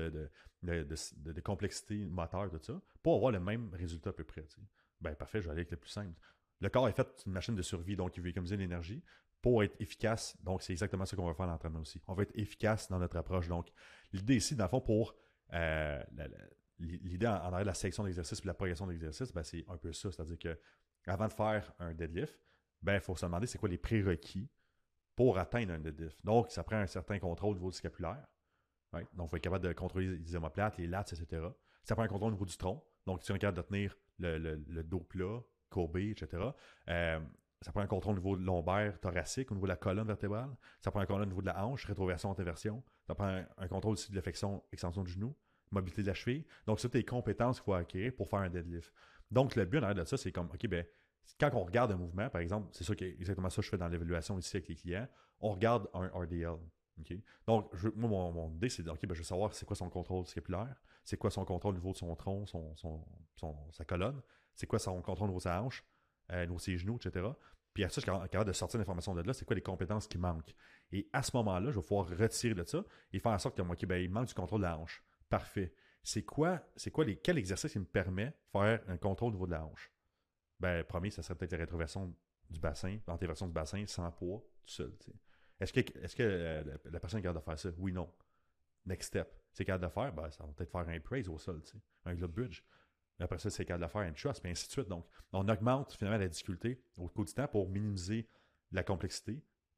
[SPEAKER 1] de complexité moteur, tout ça, pour avoir le même résultat à peu près. T'sais. Ben parfait, je vais aller avec le plus simple. Le corps est fait une machine de survie, donc il veut économiser l'énergie pour être efficace. Donc, c'est exactement ce qu'on va faire à l'entraînement aussi. On va être efficace dans notre approche. Donc, l'idée ici, dans le fond, pour l'idée en arrière de la sélection d'exercices et de la progression d'exercices, ben, c'est un peu ça. C'est-à-dire que avant de faire un deadlift, ben, il faut se demander c'est quoi les prérequis pour atteindre un deadlift. Donc, ça prend un certain contrôle au niveau du scapulaire. Right? Donc, il faut être capable de contrôler les omoplates, les lats, etc. Ça prend un contrôle au niveau du tronc. Donc, si on est capable de tenir le dos plat, courbé, etc. Ça prend un contrôle au niveau lombaire, thoracique, au niveau de la colonne vertébrale. Ça prend un contrôle au niveau de la hanche, rétroversion, antéversion. Ça prend un contrôle aussi de la flexion, extension du genou, mobilité de la cheville. Donc, c'est toutes les compétences qu'il faut acquérir pour faire un deadlift. Donc, le but en arrière de ça, c'est comme, OK, ben, quand on regarde un mouvement, par exemple, c'est ça qui est exactement ça que je fais dans l'évaluation ici avec les clients, on regarde un RDL. Okay? Donc, moi, mon idée, c'est OK, ben, je veux savoir c'est quoi son contrôle scapulaire, c'est quoi son contrôle au niveau de son tronc, sa colonne, c'est quoi son contrôle au niveau de sa hanche, au niveau de ses genoux, etc. Puis à ça, je suis capable de sortir l'information de là, c'est quoi les compétences qui manquent. Et à ce moment-là, je vais pouvoir retirer de ça et faire en sorte que, OK, ben, il manque du contrôle de la hanche. Parfait. Quel exercice qui me permet de faire un contrôle au niveau de la hanche? Ben, premier, ça serait peut-être la rétroversion du bassin, l'antéversion du bassin, sans poids, tout seul. T'sais. Est-ce que la personne est capable de faire ça? Oui, non. Next step. C'est capable de faire? Ben, ça va peut-être faire un praise au sol, un glute bridge. Après ça, c'est capable de faire un trust, puis ainsi de suite. Donc, on augmente finalement la difficulté au cours du temps pour minimiser la complexité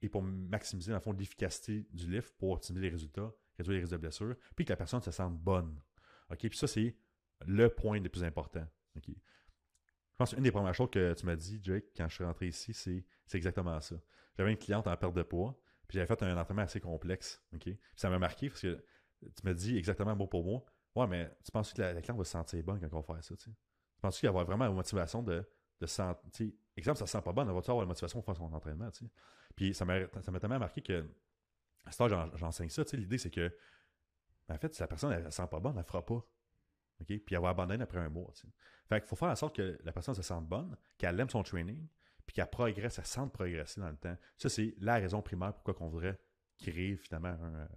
[SPEAKER 1] et pour maximiser, dans le fond, l'efficacité du lift pour optimiser les résultats, réduire les risques de blessure, puis que la personne se sente bonne. OK? Puis ça, c'est le point le plus important. OK? Je pense qu'une des premières choses que tu m'as dit, Jake, quand je suis rentré ici, c'est exactement ça. J'avais une cliente en perte de poids, puis j'avais fait un entraînement assez complexe. OK? Puis ça m'a marqué parce que tu m'as dit exactement mot pour mot. Ouais, mais tu penses que la cliente va se sentir bonne quand on va faire ça, tu sais? Tu penses qu'il va avoir vraiment la motivation de sentir. Exemple, ça ne se sent pas bonne, va-tu avoir la motivation pour faire son entraînement, tu sais? Puis ça m'a tellement marqué que à ce temps, j'enseigne ça, tu sais. L'idée, c'est que, en fait, si la personne ne se sent pas bonne, elle ne fera pas. OK? Puis elle va abandonner après un mois, tu sais. Fait qu'il faut faire en sorte que la personne se sente bonne, qu'elle aime son training, puis qu'elle progresse, elle sente progresser dans le temps. Ça, c'est la raison primaire pourquoi on voudrait créer finalement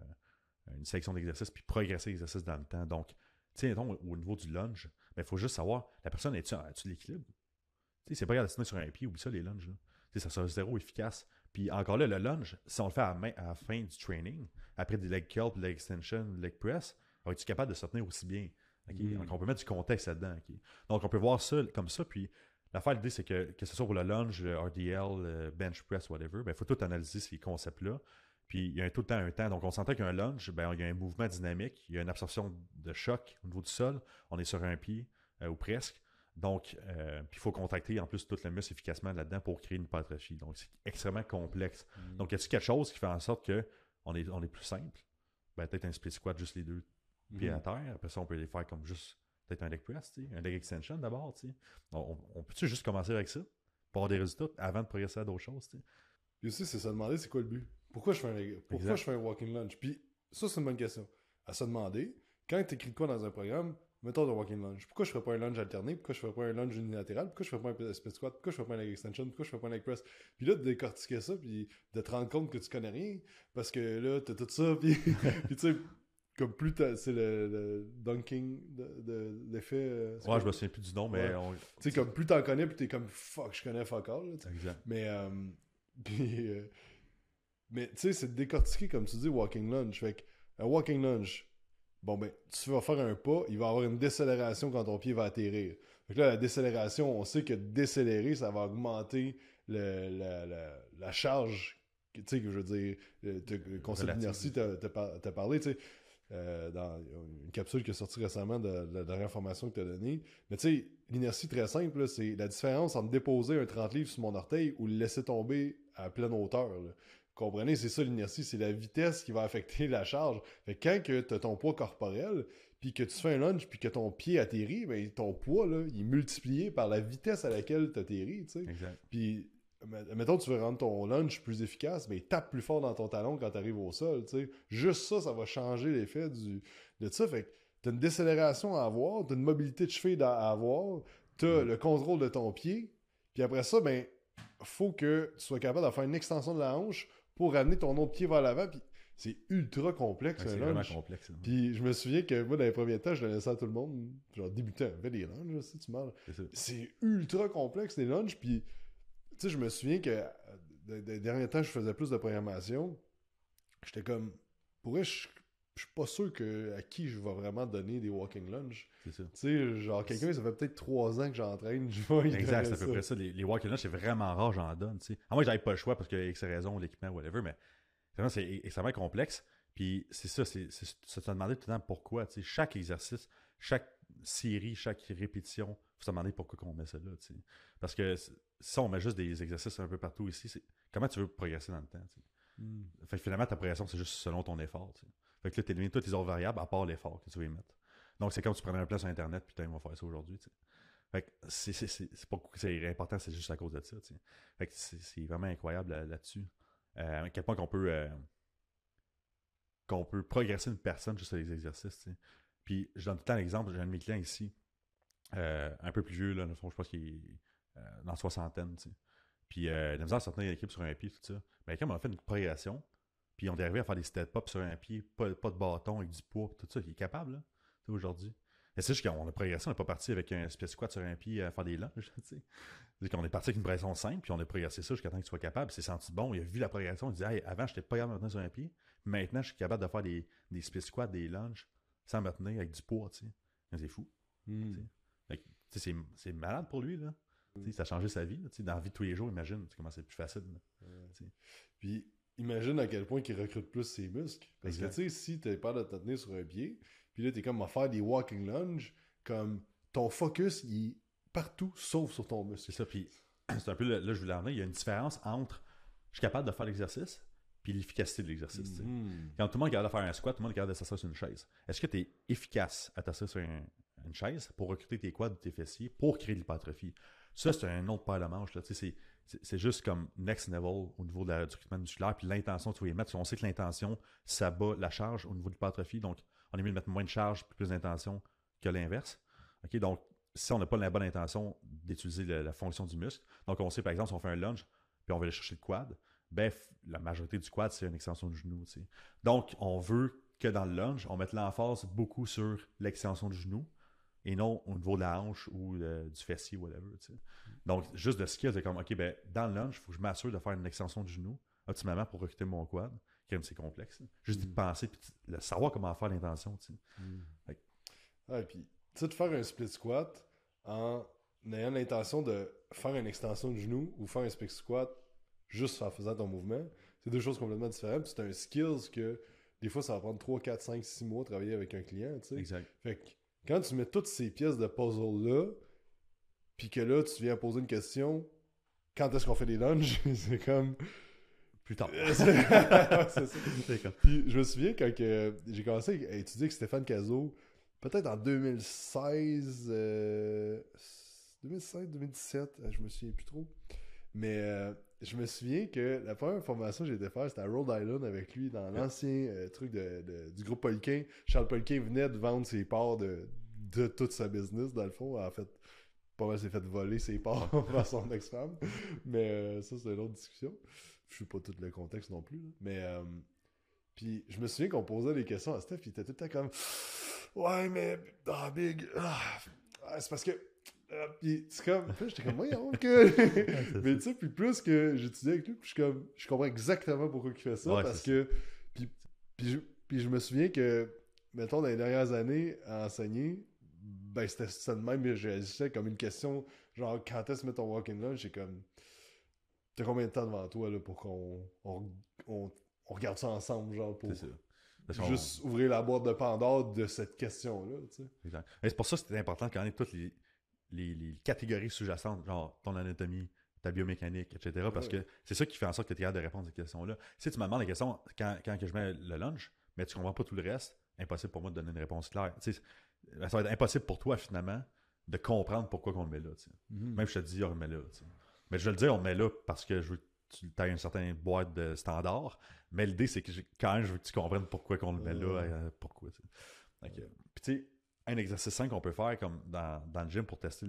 [SPEAKER 1] une sélection d'exercices puis progresser l'exercice dans le temps. Donc, tu sais, au niveau du lunge, il faut juste savoir, la personne, as-tu de l'équilibre? Tu sais, c'est pas grave de se tenir sur un pied, oublie ça, les lunges. Là. Tu sais, ça sera zéro efficace. Puis encore là, le lunge, si on le fait à la fin du training, après des leg curls, leg extension, leg press, es-tu capable de se tenir aussi bien? Okay? Donc, on peut mettre du contexte là-dedans. Okay? Donc, on peut voir ça comme ça. Puis, l'idée, c'est que ce soit pour le lunge, le RDL, le bench press, whatever, il faut tout analyser ces concepts-là. Puis, il y a tout le temps un temps. Donc, on s'entend qu'un lunge, il y a un mouvement dynamique, il y a une absorption de choc au niveau du sol. On est sur un pied, ou presque. Donc, il faut contracter en plus tout le muscle efficacement là-dedans pour créer une hypertrophie. Donc, c'est extrêmement complexe. Donc, y a-t-il quelque chose qui fait en sorte qu'on est plus simple? Peut-être un split squat, juste les deux pieds à terre. Après ça, on peut les faire comme juste peut-être un leg press, un leg extension d'abord. On peut-tu juste commencer avec ça pour avoir des résultats avant de progresser à d'autres choses? T'sais?
[SPEAKER 2] Puis aussi, c'est se demander c'est quoi le but. Pourquoi je fais un walking lunge? Puis ça, c'est une bonne question. À se demander, quand tu écris quoi dans un programme, mettons de walking lunge. Pourquoi je ferais pas un lunge alterné? Pourquoi je ferais pas un lunge unilatéral? Pourquoi je ferais pas un split squat? Pourquoi je ferais pas un leg extension? Pourquoi je ferais pas un leg press? Puis là, de décortiquer ça, puis de te rendre compte que tu connais rien, parce que là, t'as tout ça, puis tu sais, comme plus c'est le dunking l'effet...
[SPEAKER 1] Ouais, je me souviens plus du nom, mais...
[SPEAKER 2] Ouais. Tu sais, comme plus t'en connais, plus t'es comme, fuck, je connais fuck all. Là,
[SPEAKER 1] exact.
[SPEAKER 2] Mais, mais tu sais, c'est de décortiquer, comme tu dis, walking lunge. Fait qu'un walking lunge, bon ben, tu vas faire un pas, il va y avoir une décélération quand ton pied va atterrir. Fait que là, la décélération, on sait que décélérer, ça va augmenter la charge, tu sais, que je veux dire, le concept d'inertie, t'as parlé, tu sais, dans une capsule qui est sortie récemment de la dernière formation que tu as donnée. Mais tu sais, l'inertie très simple, là, c'est la différence entre déposer un 30 livres sur mon orteil ou le laisser tomber à pleine hauteur. Là. Vous comprenez, c'est ça l'inertie, c'est la vitesse qui va affecter la charge. Fait que quand tu as ton poids corporel, puis que tu fais un lunge, puis que ton pied atterrit, ben, ton poids, là, il est multiplié par la vitesse à laquelle tu atterris. Puis mettons, tu veux rendre ton lunge plus efficace, mais tape plus fort dans ton talon quand tu arrives au sol. T'sais. Juste ça, ça va changer l'effet de ça. Fait que tu as une décélération à avoir, tu as une mobilité de cheville à avoir, tu as le contrôle de ton pied. Puis après ça, ben, faut que tu sois capable de faire une extension de la hanche pour ramener ton autre pied vers l'avant. Puis c'est ultra complexe.
[SPEAKER 1] Ouais, c'est vraiment complexe. Hein.
[SPEAKER 2] Puis je me souviens que moi, dans les premiers temps, je le laissais à tout le monde, genre débutant, fais des lunges, si tu marches. C'est ultra complexe, les lunges. Puis tu sais, je me souviens que des derniers temps, je faisais plus de programmation. J'étais comme, je suis pas sûr à qui je vais vraiment donner des walking lunge.
[SPEAKER 1] C'est ça.
[SPEAKER 2] Tu sais, genre, quelqu'un, ça fait peut-être 3 ans que j'entraîne, je vais
[SPEAKER 1] exact, c'est à peu près ça. Les walking lunge, c'est vraiment rare, j'en donne. T'sais. Moi, j'avais pas le choix parce que, avec ces raisons, l'équipement, whatever, mais vraiment, c'est extrêmement complexe. Puis c'est ça, c'est se demander tout le temps pourquoi. T'sais. Chaque exercice, chaque série, chaque répétition, faut se demander pourquoi on met ça là. T'sais. Parce que si on met juste des exercices un peu partout ici, comment tu veux progresser dans le temps? Fait que finalement, ta progression, c'est juste selon ton effort. T'sais. Fait que là, tu élimines toutes les autres variables à part l'effort que tu veux y mettre. Donc, c'est comme si tu prenais un plan sur Internet, putain, on va faire ça aujourd'hui. T'sais. Fait que c'est pas que c'est important, c'est juste à cause de ça. T'sais. Fait que c'est vraiment incroyable là-dessus. À quel point qu'on peut progresser une personne juste avec les exercices. T'sais. Puis, je donne tout le temps l'exemple, j'ai un de mes clients ici, un peu plus vieux, là, je pense qu'il est dans la soixantaine. T'sais. Puis, il a besoin de sortir l'équipe sur un pied, tout ça. Mais quand on a fait une progression, puis on est arrivé à faire des step-ups sur un pied, pas de bâton, avec du poids, tout ça, il est capable, là, aujourd'hui. Mais c'est juste qu'on a progressé, on n'est pas parti avec un split squat sur un pied à faire des lunges, tu sais. C'est qu'on est parti avec une progression simple, puis on a progressé ça jusqu'à temps qu'il soit capable. Il s'est senti bon, il a vu la progression, il dit hey, avant, je n'étais pas capable de me tenir sur un pied, maintenant, je suis capable de faire des split squats, des lunges, sans me tenir avec du poids, tu sais. C'est fou. C'est malade pour lui, là. Ça a changé sa vie. Là, dans la vie de tous les jours, imagine comment c'est plus facile.
[SPEAKER 2] Puis, imagine à quel point il recrute plus ses muscles. Parce que, tu sais, si t'es pas de te tenir sur un pied, puis là, t'es comme à faire des walking lunge, comme ton focus, il est partout, sauf sur ton muscle.
[SPEAKER 1] C'est ça, puis c'est un peu, là, je voulais en venir, il y a une différence entre je suis capable de faire l'exercice puis l'efficacité de l'exercice. Tu sais. Quand tout le monde est capable de faire un squat, tout le monde est capable de s'asseoir sur une chaise. Est-ce que tu es efficace à t'asseoir sur une chaise pour recruter tes quads ou tes fessiers pour créer de l'hypertrophie? Ça, c'est un autre paire de manches. Là. Tu sais, c'est juste comme next level au niveau du recrutement musculaire, puis l'intention que tu vas y mettre. On sait que l'intention, ça bat la charge au niveau de l'hypertrophie, donc on est mieux de mettre moins de charge puis plus d'intention que l'inverse. Okay? Donc, si on n'a pas la bonne intention d'utiliser la fonction du muscle, donc on sait par exemple si on fait un lunge puis on va aller chercher le quad, ben la majorité du quad c'est une extension du genou. Tu sais. Donc on veut que dans le lunge, on mette l'emphase beaucoup sur l'extension du genou et non au niveau de la hanche ou du fessier, whatever. Tu sais. Donc juste de skill, c'est comme ok, ben dans le lunge, il faut que je m'assure de faire une extension du genou optimalement pour recruter mon quad, qui c'est complexe. Là. Juste d'y penser puis de savoir comment faire l'intention. Tu sais.
[SPEAKER 2] Ouais, puis tu sais, de faire un split squat en ayant l'intention de faire une extension de genou ou faire un split squat juste en faisant ton mouvement, c'est deux choses complètement différentes. Puis c'est un skills que des fois, ça va prendre 3, 4, 5, 6 mois de travailler avec un client. Tu sais.
[SPEAKER 1] Exact.
[SPEAKER 2] Fait que quand tu mets toutes ces pièces de puzzle-là, puis que là, tu viens poser une question, quand est-ce qu'on fait des lunges? C'est comme...
[SPEAKER 1] Plus tard.
[SPEAKER 2] c'est ça. Puis je me souviens quand j'ai commencé à étudier avec Stéphane Cazot, peut-être en 2016, 2017, je me souviens plus trop. Mais je me souviens que la première formation que j'ai été faire, c'était à Rhode Island avec lui, dans l'ancien truc du groupe Poliquin. Charles Poliquin venait de vendre ses parts de toute sa business, dans le fond. En fait, pas mal s'est fait voler ses parts par son ex-femme. Mais ça, c'est une autre discussion. Je sais pas tout le contexte non plus. Là. Mais puis je me souviens qu'on posait des questions à Steph, il était tout le temps comme ouais, mais Big, c'est parce que puis c'est comme, j'étais comme voyons que mais tu sais, puis plus que j'étudiais avec lui, puis je comprends exactement pourquoi il fait ça, parce que puis je me souviens que mettons dans les dernières années à enseigner, ben c'était ça de même, mais je réagissais comme une question genre quand est-ce que tu mets ton walk-in lunge, c'est comme t'as combien de temps devant toi là, pour qu'on regarde ça ensemble, genre pour juste ouvrir la boîte de Pandore de cette question-là. Tu sais.
[SPEAKER 1] Exact. Et c'est pour ça que c'était important de connaître toutes les catégories sous-jacentes, genre ton anatomie, ta biomécanique, etc. Parce que c'est ça qui fait en sorte que tu es capable de répondre à ces questions-là. Si tu me demandes la question quand que je mets le lunge, mais tu ne comprends pas tout le reste, impossible pour moi de donner une réponse claire. Tu sais, ça va être impossible pour toi, finalement, de comprendre pourquoi on le met là. Tu sais. Même je te dis, on le met là. Tu sais. Mais je vais le dire, on le met là parce que je veux que tu aies une certaine boîte de standard. Mais l'idée, c'est que quand même, je veux que tu comprennes pourquoi on le met là. Pourquoi. Tu sais. Puis tu sais, un exercice simple qu'on peut faire comme dans le gym pour tester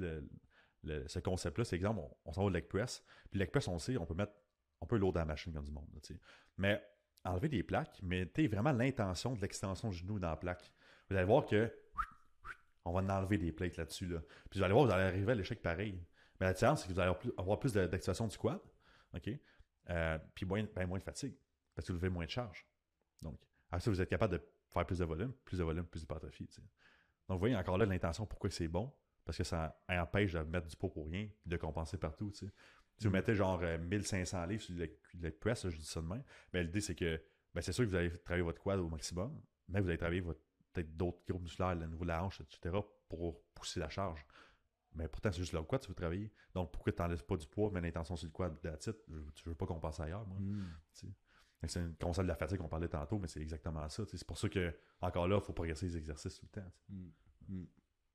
[SPEAKER 1] ce concept-là, c'est exemple, on s'en va au leg press. Puis le leg press, on sait, on peut loader la machine comme du monde. Là, tu sais. Mais enlever des plaques, mettez vraiment l'intention de l'extension du genou dans la plaque. Vous allez voir que on va en enlever des plaques là-dessus. Là. Puis vous allez voir, vous allez arriver à l'échec pareil. Mais la différence, c'est que vous allez avoir plus d'activation du quad. OK? Puis moins de fatigue. Parce que vous levez moins de charge. Donc, après ça, vous êtes capable de faire plus de volume, plus d'hypertrophie. Tu sais. Donc, vous voyez encore là l'intention, pourquoi c'est bon. Parce que ça empêche de mettre du poids pour rien et de compenser partout. Tu sais. Si vous mettez genre 1500 livres sur le leg press, là, je dis ça de même, mais l'idée, c'est que c'est sûr que vous allez travailler votre quad au maximum, mais vous allez travailler peut-être d'autres groupes musculaires, le niveau de la hanche, etc., pour pousser la charge. Mais pourtant, c'est juste le quad que tu veux travailler. Donc, pourquoi tu n'enlèves pas du poids, mais l'intention sur le quad de la titre, tu veux pas compenser ailleurs, moi. C'est un concept de la fatigue qu'on parlait tantôt, mais c'est exactement ça. C'est pour ça que, encore là, il faut progresser les exercices tout le temps.
[SPEAKER 2] On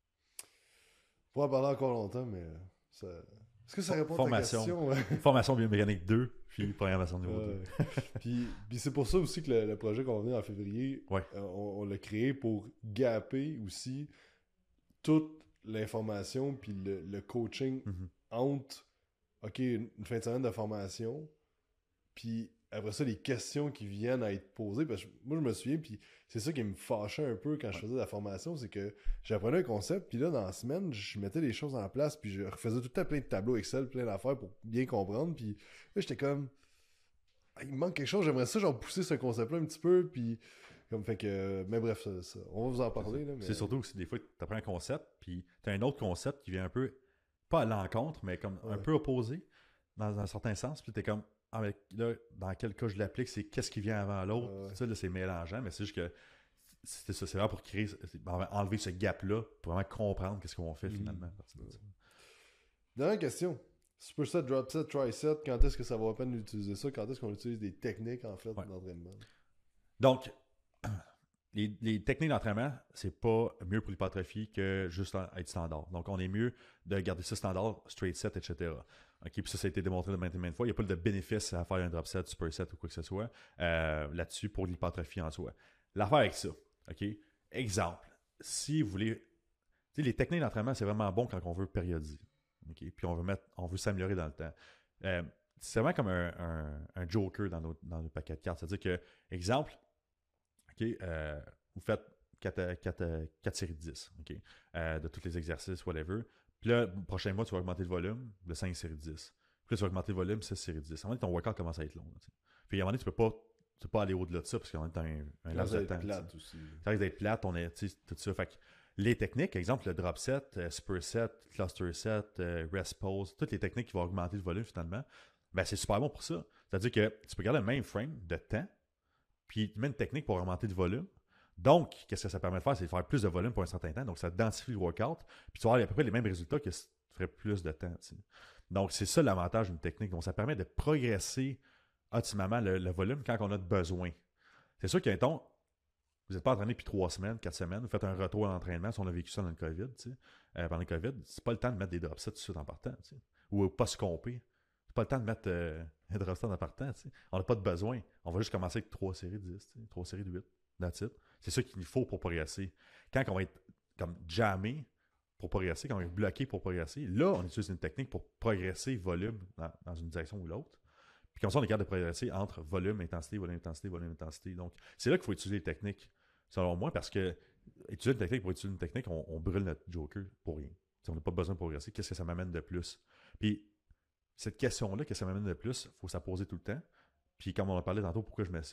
[SPEAKER 2] pourrait en parler encore longtemps, mais ça... Est-ce que ça répond à ta question?
[SPEAKER 1] Formation biomécanique 2, puis programmation niveau 2.
[SPEAKER 2] Puis c'est pour ça aussi que le projet qu'on va venir en février, on l'a créé pour gapper aussi toute l'information puis le coaching entre une fin de semaine de formation puis après ça les questions qui viennent à être posées, parce que moi je me souviens, puis c'est ça qui me fâchait un peu quand je faisais la formation, c'est que j'apprenais un concept puis là dans la semaine je mettais les choses en place puis je refaisais tout le temps plein de tableaux Excel, plein d'affaires pour bien comprendre, puis là j'étais comme il me manque quelque chose, j'aimerais ça genre pousser ce concept là un petit peu, puis comme fait que, mais bref, ça, on va vous en parler. Là, mais...
[SPEAKER 1] C'est surtout que des fois, tu apprends un concept, puis tu as un autre concept qui vient un peu, pas à l'encontre, mais comme un peu opposé, dans un certain sens. Puis tu es comme, là, dans quel cas je l'applique, c'est qu'est-ce qui vient avant l'autre.
[SPEAKER 2] Ouais.
[SPEAKER 1] Ça, là, c'est mélangeant, mais c'est juste que c'est ça, c'est vraiment pour créer, enlever ce gap-là, pour vraiment comprendre qu'est-ce qu'on fait finalement. à partir de ça.
[SPEAKER 2] Dernière question. Superset, dropset, triset, quand est-ce que ça vaut la peine d'utiliser ça? Quand est-ce qu'on utilise des techniques, en fait, d'entraînement?
[SPEAKER 1] Donc, les techniques d'entraînement, c'est pas mieux pour l'hypertrophie que juste être standard. Donc, on est mieux de garder ça standard, straight set, etc. OK, puis ça a été démontré de maintes et maintes fois. Il n'y a pas de bénéfice à faire un drop set, superset ou quoi que ce soit là-dessus pour l'hypertrophie en soi. L'affaire avec ça, OK? Exemple, si vous voulez... Tu sais, les techniques d'entraînement, c'est vraiment bon quand on veut périodiser. Okay? Puis on veut s'améliorer dans le temps. C'est vraiment comme un joker dans nos paquets de cartes. C'est-à-dire que, exemple, okay, vous faites 4 séries de 10 okay, de tous les exercices, whatever. Puis là, le prochain mois, tu vas augmenter le volume de 5 séries de 10. Puis là, tu vas augmenter le volume de 6 séries de 10. À un moment donné, ton workout commence à être long. Là, puis à un moment donné, tu peux pas aller au-delà de ça parce qu'on est dans un laps de temps.
[SPEAKER 2] Plate aussi.
[SPEAKER 1] Ça risque d'être plate, on est, tout ça. Fait que les techniques, exemple, le drop set, superset, cluster set, rest pose, toutes les techniques qui vont augmenter le volume finalement, ben c'est super bon pour ça. C'est-à-dire que tu peux garder le même frame de temps, puis tu mets une technique pour augmenter le volume. Donc, qu'est-ce que ça permet de faire? C'est de faire plus de volume pour un certain temps. Donc, ça densifie le workout, puis tu vas avoir à peu près les mêmes résultats que si tu ferais plus de temps. T'sais. Donc, c'est ça l'avantage d'une technique. Donc, ça permet de progresser optimalement le volume quand on a besoin. C'est sûr qu'un ton, vous n'êtes pas entraîné depuis 3 semaines, 4 semaines, vous faites un retour à l'entraînement, si on a vécu ça dans le COVID, pendant le COVID, c'est pas le temps de mettre des drop sets tout de suite en partant, ou pas se compter. C'est pas le temps de mettre un drop set en partant. On n'a pas de besoin. On va juste commencer avec 3 séries de 10, 3 séries de 8. That's it. C'est ça qu'il faut pour progresser. Quand on va être comme jammé pour progresser, quand on va être bloqué pour progresser, là, on utilise une technique pour progresser volume dans une direction ou l'autre. Puis comme ça, on est capable de progresser entre volume, intensité, volume, intensité, volume, intensité. Donc, c'est là qu'il faut utiliser les techniques, selon moi, parce que utiliser une technique pour utiliser une technique, on brûle notre joker pour rien. Si on n'a pas besoin de progresser, qu'est-ce que ça m'amène de plus? Puis, cette question-là, qu'est-ce que ça m'amène de plus, il faut se la poser tout le temps. Puis, comme on a parlé tantôt, pourquoi je mets ça?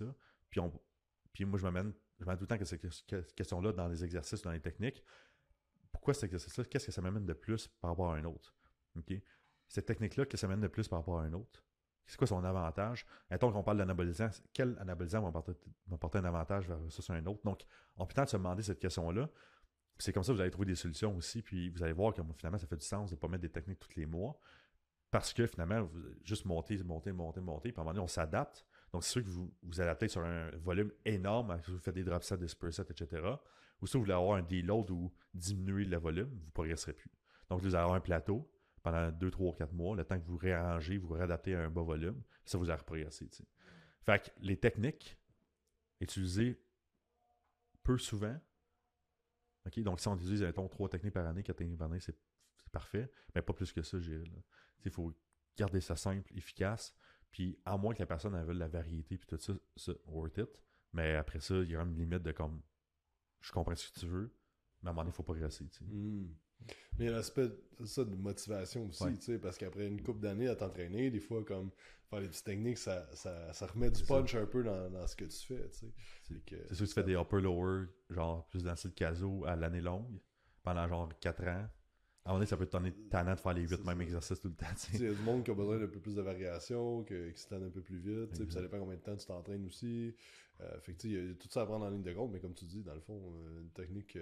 [SPEAKER 1] Puis moi, je m'amène tout le temps que cette question-là dans les exercices, dans les techniques. Pourquoi cet exercice-là? Qu'est-ce que ça m'amène de plus par rapport à un autre? Okay? Cette technique-là, qu'est-ce que ça m'amène de plus par rapport à un autre? C'est quoi son avantage? Mettons qu'on parle d'anabolisant, quel anabolisant va m'apporter un avantage versus sur un autre? Donc, on peut peut-être se demander cette question-là. C'est comme ça que vous allez trouver des solutions aussi, puis vous allez voir que finalement, ça fait du sens de ne pas mettre des techniques tous les mois, parce que finalement, vous juste monter, puis à un moment donné, on s'adapte. Donc, c'est sûr que vous adaptez sur un volume énorme, si vous faites des drop sets, des supersets, etc. Ou si vous voulez avoir un deload ou diminuer le volume, vous ne progresserez plus. Donc, vous allez avoir un plateau pendant 2, 3, 4 mois, le temps que vous réarrangez, vous réadaptez à un bas volume, ça vous a reprogressé. Fait que les techniques utilisées peu souvent, okay, donc si on utilise, mettons, 3 techniques par année, 4 techniques par année, c'est parfait, mais pas plus que ça, je dirais. Il faut garder ça simple, efficace, puis à moins que la personne elle veuille la variété, puis tout ça, c'est worth it, mais après ça, il y a une limite de comme, je comprends ce que tu veux, mais à un moment donné, il faut progresser.
[SPEAKER 2] Mais il y a l'aspect de motivation aussi, parce qu'après une couple d'années à t'entraîner, des fois, comme faire des petites techniques, ça remet du punch un peu dans ce que tu fais.
[SPEAKER 1] C'est sûr que tu fais des upper-lower, genre plus dans le caso à l'année longue, pendant genre 4 ans. À un moment donné, ça peut te donner tannant de faire les 8 mêmes exercices tout le temps.
[SPEAKER 2] Il y a du monde qui a besoin d'un peu plus de variation, qui se tente un peu plus vite, puis ça dépend combien de temps tu t'entraînes aussi. Fait que il y a tout ça à prendre en ligne de compte, mais comme tu dis, dans le fond, une technique...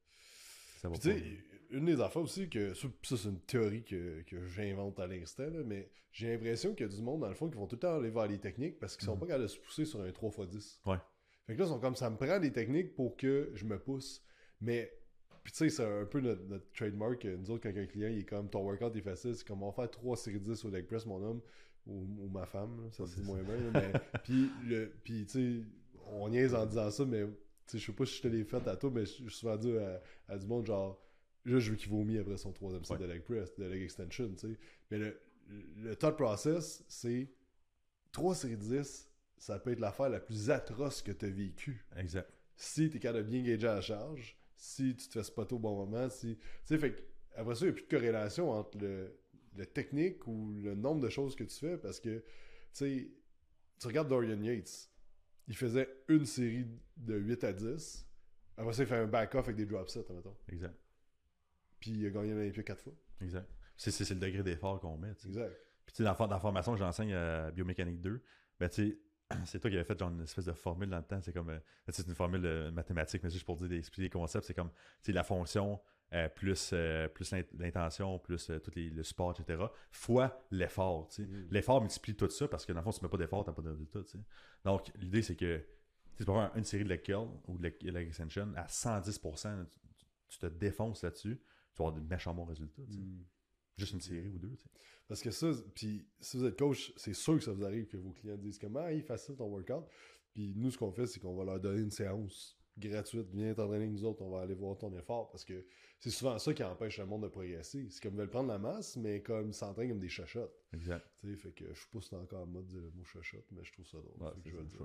[SPEAKER 2] Puis tu sais, une des affaires aussi, que ça c'est une théorie que j'invente à l'instant, là, mais j'ai l'impression qu'il y a du monde, dans le fond, qui vont tout le temps aller vers les techniques parce qu'ils sont pas capables de se pousser sur un 3x10.
[SPEAKER 1] Ouais.
[SPEAKER 2] Fait que là, ils sont comme, ça me prend des techniques pour que je me pousse. Mais, puis tu sais, c'est un peu notre trademark. Nous autres, quand un client, il est comme, ton workout est facile, c'est comme, on va faire 3 séries 10 au leg press, mon homme, ou ma femme, là, ça se dit moins bien, là, mais, puis tu sais, on niaise en disant ça, mais je sais pas si je te l'ai fait à toi, mais je souvent dit à du monde, genre, là, je veux qu'il vomit après son 3e set de leg press, de leg extension, tu sais. Mais le thought process, c'est 3 séries 10, ça peut être l'affaire la plus atroce que tu as vécue.
[SPEAKER 1] Exact.
[SPEAKER 2] Si tu es capable de bien gager à la charge, si tu te fais spotter au bon moment, si... Tu sais, fait que, après ça, il n'y a plus de corrélation entre le technique ou le nombre de choses que tu fais, parce que, tu sais, tu regardes Dorian Yates, il faisait une série de 8 à 10. Après ça, il fait un back-off avec des drop sets, admettons.
[SPEAKER 1] Exact.
[SPEAKER 2] Puis il a gagné l'Olympique 4 fois.
[SPEAKER 1] Exact. C'est le degré d'effort qu'on met. T'sais.
[SPEAKER 2] Exact.
[SPEAKER 1] Puis tu sais, dans la formation que j'enseigne à Biomécanique 2, ben tu sais, c'est toi qui avais fait genre une espèce de formule dans le temps. C'est comme c'est une formule mathématique, mais juste pour dire d'expliquer les concepts, c'est comme la fonction plus l'intention, plus tout le support, etc. fois l'effort. L'effort multiplie tout ça parce que dans le fond, si tu mets pas d'effort, tu n'as pas de résultat. T'sais. Donc, l'idée, c'est que tu peux avoir une série de leg curl ou de leg extension à 110%, tu te défonces là-dessus, tu vas avoir de méchants bons résultats. Juste une série ou deux. T'sais.
[SPEAKER 2] Parce que ça, puis si vous êtes coach, c'est sûr que ça vous arrive que vos clients disent comment il est facile ton workout. Puis nous, ce qu'on fait, c'est qu'on va leur donner une séance gratuite. Viens t'entraîner avec nous autres, on va aller voir ton effort. Parce que c'est souvent ça qui empêche le monde de progresser. C'est comme ils veulent prendre la masse, mais comme ils s'entraînent comme des chachottes.
[SPEAKER 1] Exact.
[SPEAKER 2] Tu sais, fait que je sais pas si c'est encore en mode de dire le mot chachotte, mais je trouve ça drôle.
[SPEAKER 1] Ouais,
[SPEAKER 2] que je vais le dire.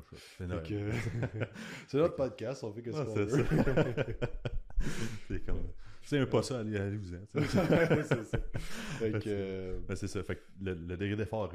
[SPEAKER 1] C'est
[SPEAKER 2] C'est notre podcast, on fait que ce qu'on veut.
[SPEAKER 1] C'est comme. C'est pas ça, allez-vous-en.
[SPEAKER 2] C'est ça. Fait que,
[SPEAKER 1] Ben, c'est ça. Fait que le degré d'effort,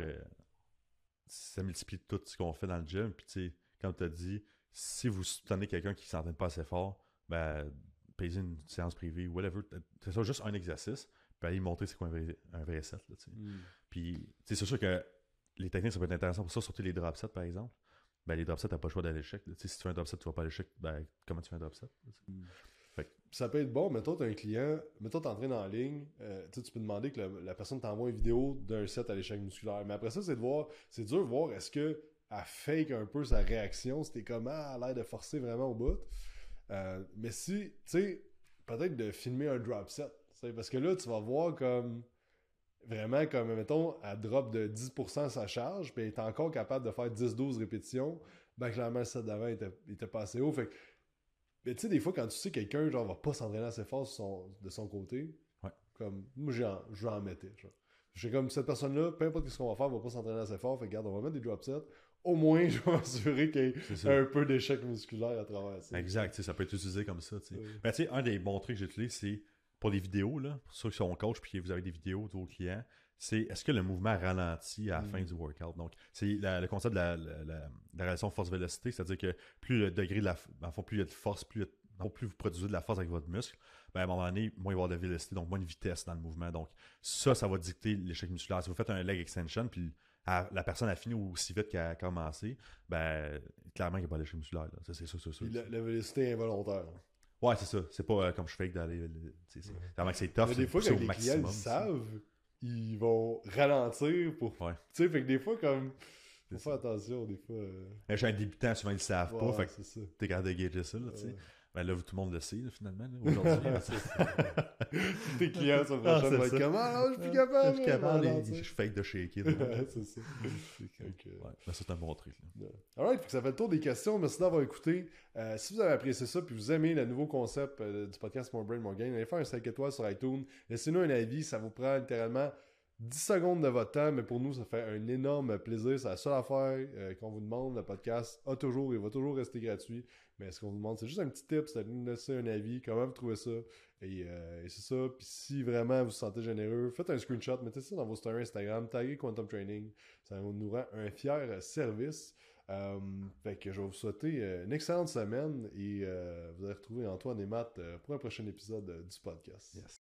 [SPEAKER 1] ça multiplie tout ce qu'on fait dans le gym. Puis, tu sais, comme tu as dit, si vous soutenez quelqu'un qui ne s'entraîne pas assez fort, ben, payez une séance privée, whatever. C'est ça, juste un exercice. Puis, aller montrer c'est quoi un vrai set. Là, Puis, tu sais, c'est sûr que les techniques, ça peut être intéressant pour ça, surtout les drop sets, par exemple. Ben, les drop sets, tu n'as pas le choix d'aller à l'échec. Si tu fais un drop set, tu ne vas pas à l'échec. Ben, comment tu fais un drop set?
[SPEAKER 2] ça peut être bon, mettons, tu as un client, mettons, tu entraînes en ligne, tu peux demander que la personne t'envoie une vidéo d'un set à l'échec musculaire. Mais après ça, c'est dur de voir est-ce qu'elle fake un peu sa réaction, si t'es comme, elle a l'air de forcer vraiment au bout. Mais si, tu sais, peut-être de filmer un drop set, parce que là, tu vas voir comme, vraiment comme, mettons, elle drop de 10% sa charge, puis elle est encore capable de faire 10-12 répétitions, ben clairement, le set d'avant était pas assez haut. Fait que, mais tu sais, des fois, quand tu sais que quelqu'un, genre, va pas s'entraîner assez fort de son côté, comme, moi, je vais en mettre, genre. J'ai comme, cette personne-là, peu importe ce qu'on va faire, va pas s'entraîner assez fort, fait que, regarde, on va mettre des drop sets. Au moins, je vais m'assurer qu'il y ait un peu d'échec musculaire à travers ça.
[SPEAKER 1] Exact, ça peut être utilisé comme ça. Mais tu sais, un des bons trucs que j'utilise, c'est pour les vidéos, là, pour ceux qui sont coach puis que vous avez des vidéos de vos clients, c'est est-ce que le mouvement ralentit à la fin du workout. Donc, c'est le concept de la relation force-vélocité, c'est-à-dire que plus le degré de plus il y a de force, plus vous produisez de la force avec votre muscle, ben à un moment donné, moins il va y avoir de vélocité, donc moins de vitesse dans le mouvement. Donc, ça va dicter l'échec musculaire. Si vous faites un leg extension, puis la personne a fini aussi vite qu'elle a commencé, ben clairement il n'y a pas d'échec musculaire. Là. Ça, c'est sûr.
[SPEAKER 2] La vélocité est involontaire.
[SPEAKER 1] Ouais, c'est ça. C'est pas comme je fake d'aller. Vraiment que c'est tough.
[SPEAKER 2] Mais des fois, quand les clients le savent, ils vont ralentir pour.
[SPEAKER 1] Ouais.
[SPEAKER 2] Tu sais, fait que des fois, comme. Faut faire attention, des fois.
[SPEAKER 1] Mais j'ai un débutant, souvent ils le savent pas. Fait que
[SPEAKER 2] c'est ça.
[SPEAKER 1] t'es capable de gager ça, là, tu sais. Ben là, tout le monde le sait, là, finalement, là, aujourd'hui.
[SPEAKER 2] Tes clients sont prochains vont être comme ah, je suis plus capable.
[SPEAKER 1] Je suis capable, je fake de shaker.
[SPEAKER 2] C'est ça.
[SPEAKER 1] Ouais, c'est un bon truc.
[SPEAKER 2] Alright, ça fait le tour des questions. Merci d'avoir écouté. Si vous avez apprécié ça puis vous aimez le nouveau concept du podcast More Brain, More Gain, allez faire un 5 étoiles sur iTunes. Laissez-nous un avis. Ça vous prend littéralement 10 secondes de votre temps, mais pour nous, ça fait un énorme plaisir. C'est la seule affaire qu'on vous demande. Le podcast va toujours rester gratuit. Mais ce qu'on vous demande, c'est juste un petit tip, c'est de nous laisser un avis, comment vous trouvez ça. Et c'est ça. Puis si vraiment vous vous sentez généreux, faites un screenshot, mettez ça dans vos stories Instagram, taguez Quantum Training. Ça nous rend un fier service. Fait que je vais vous souhaiter une excellente semaine et vous allez retrouver Antoine et Matt pour un prochain épisode du podcast.
[SPEAKER 1] Yes.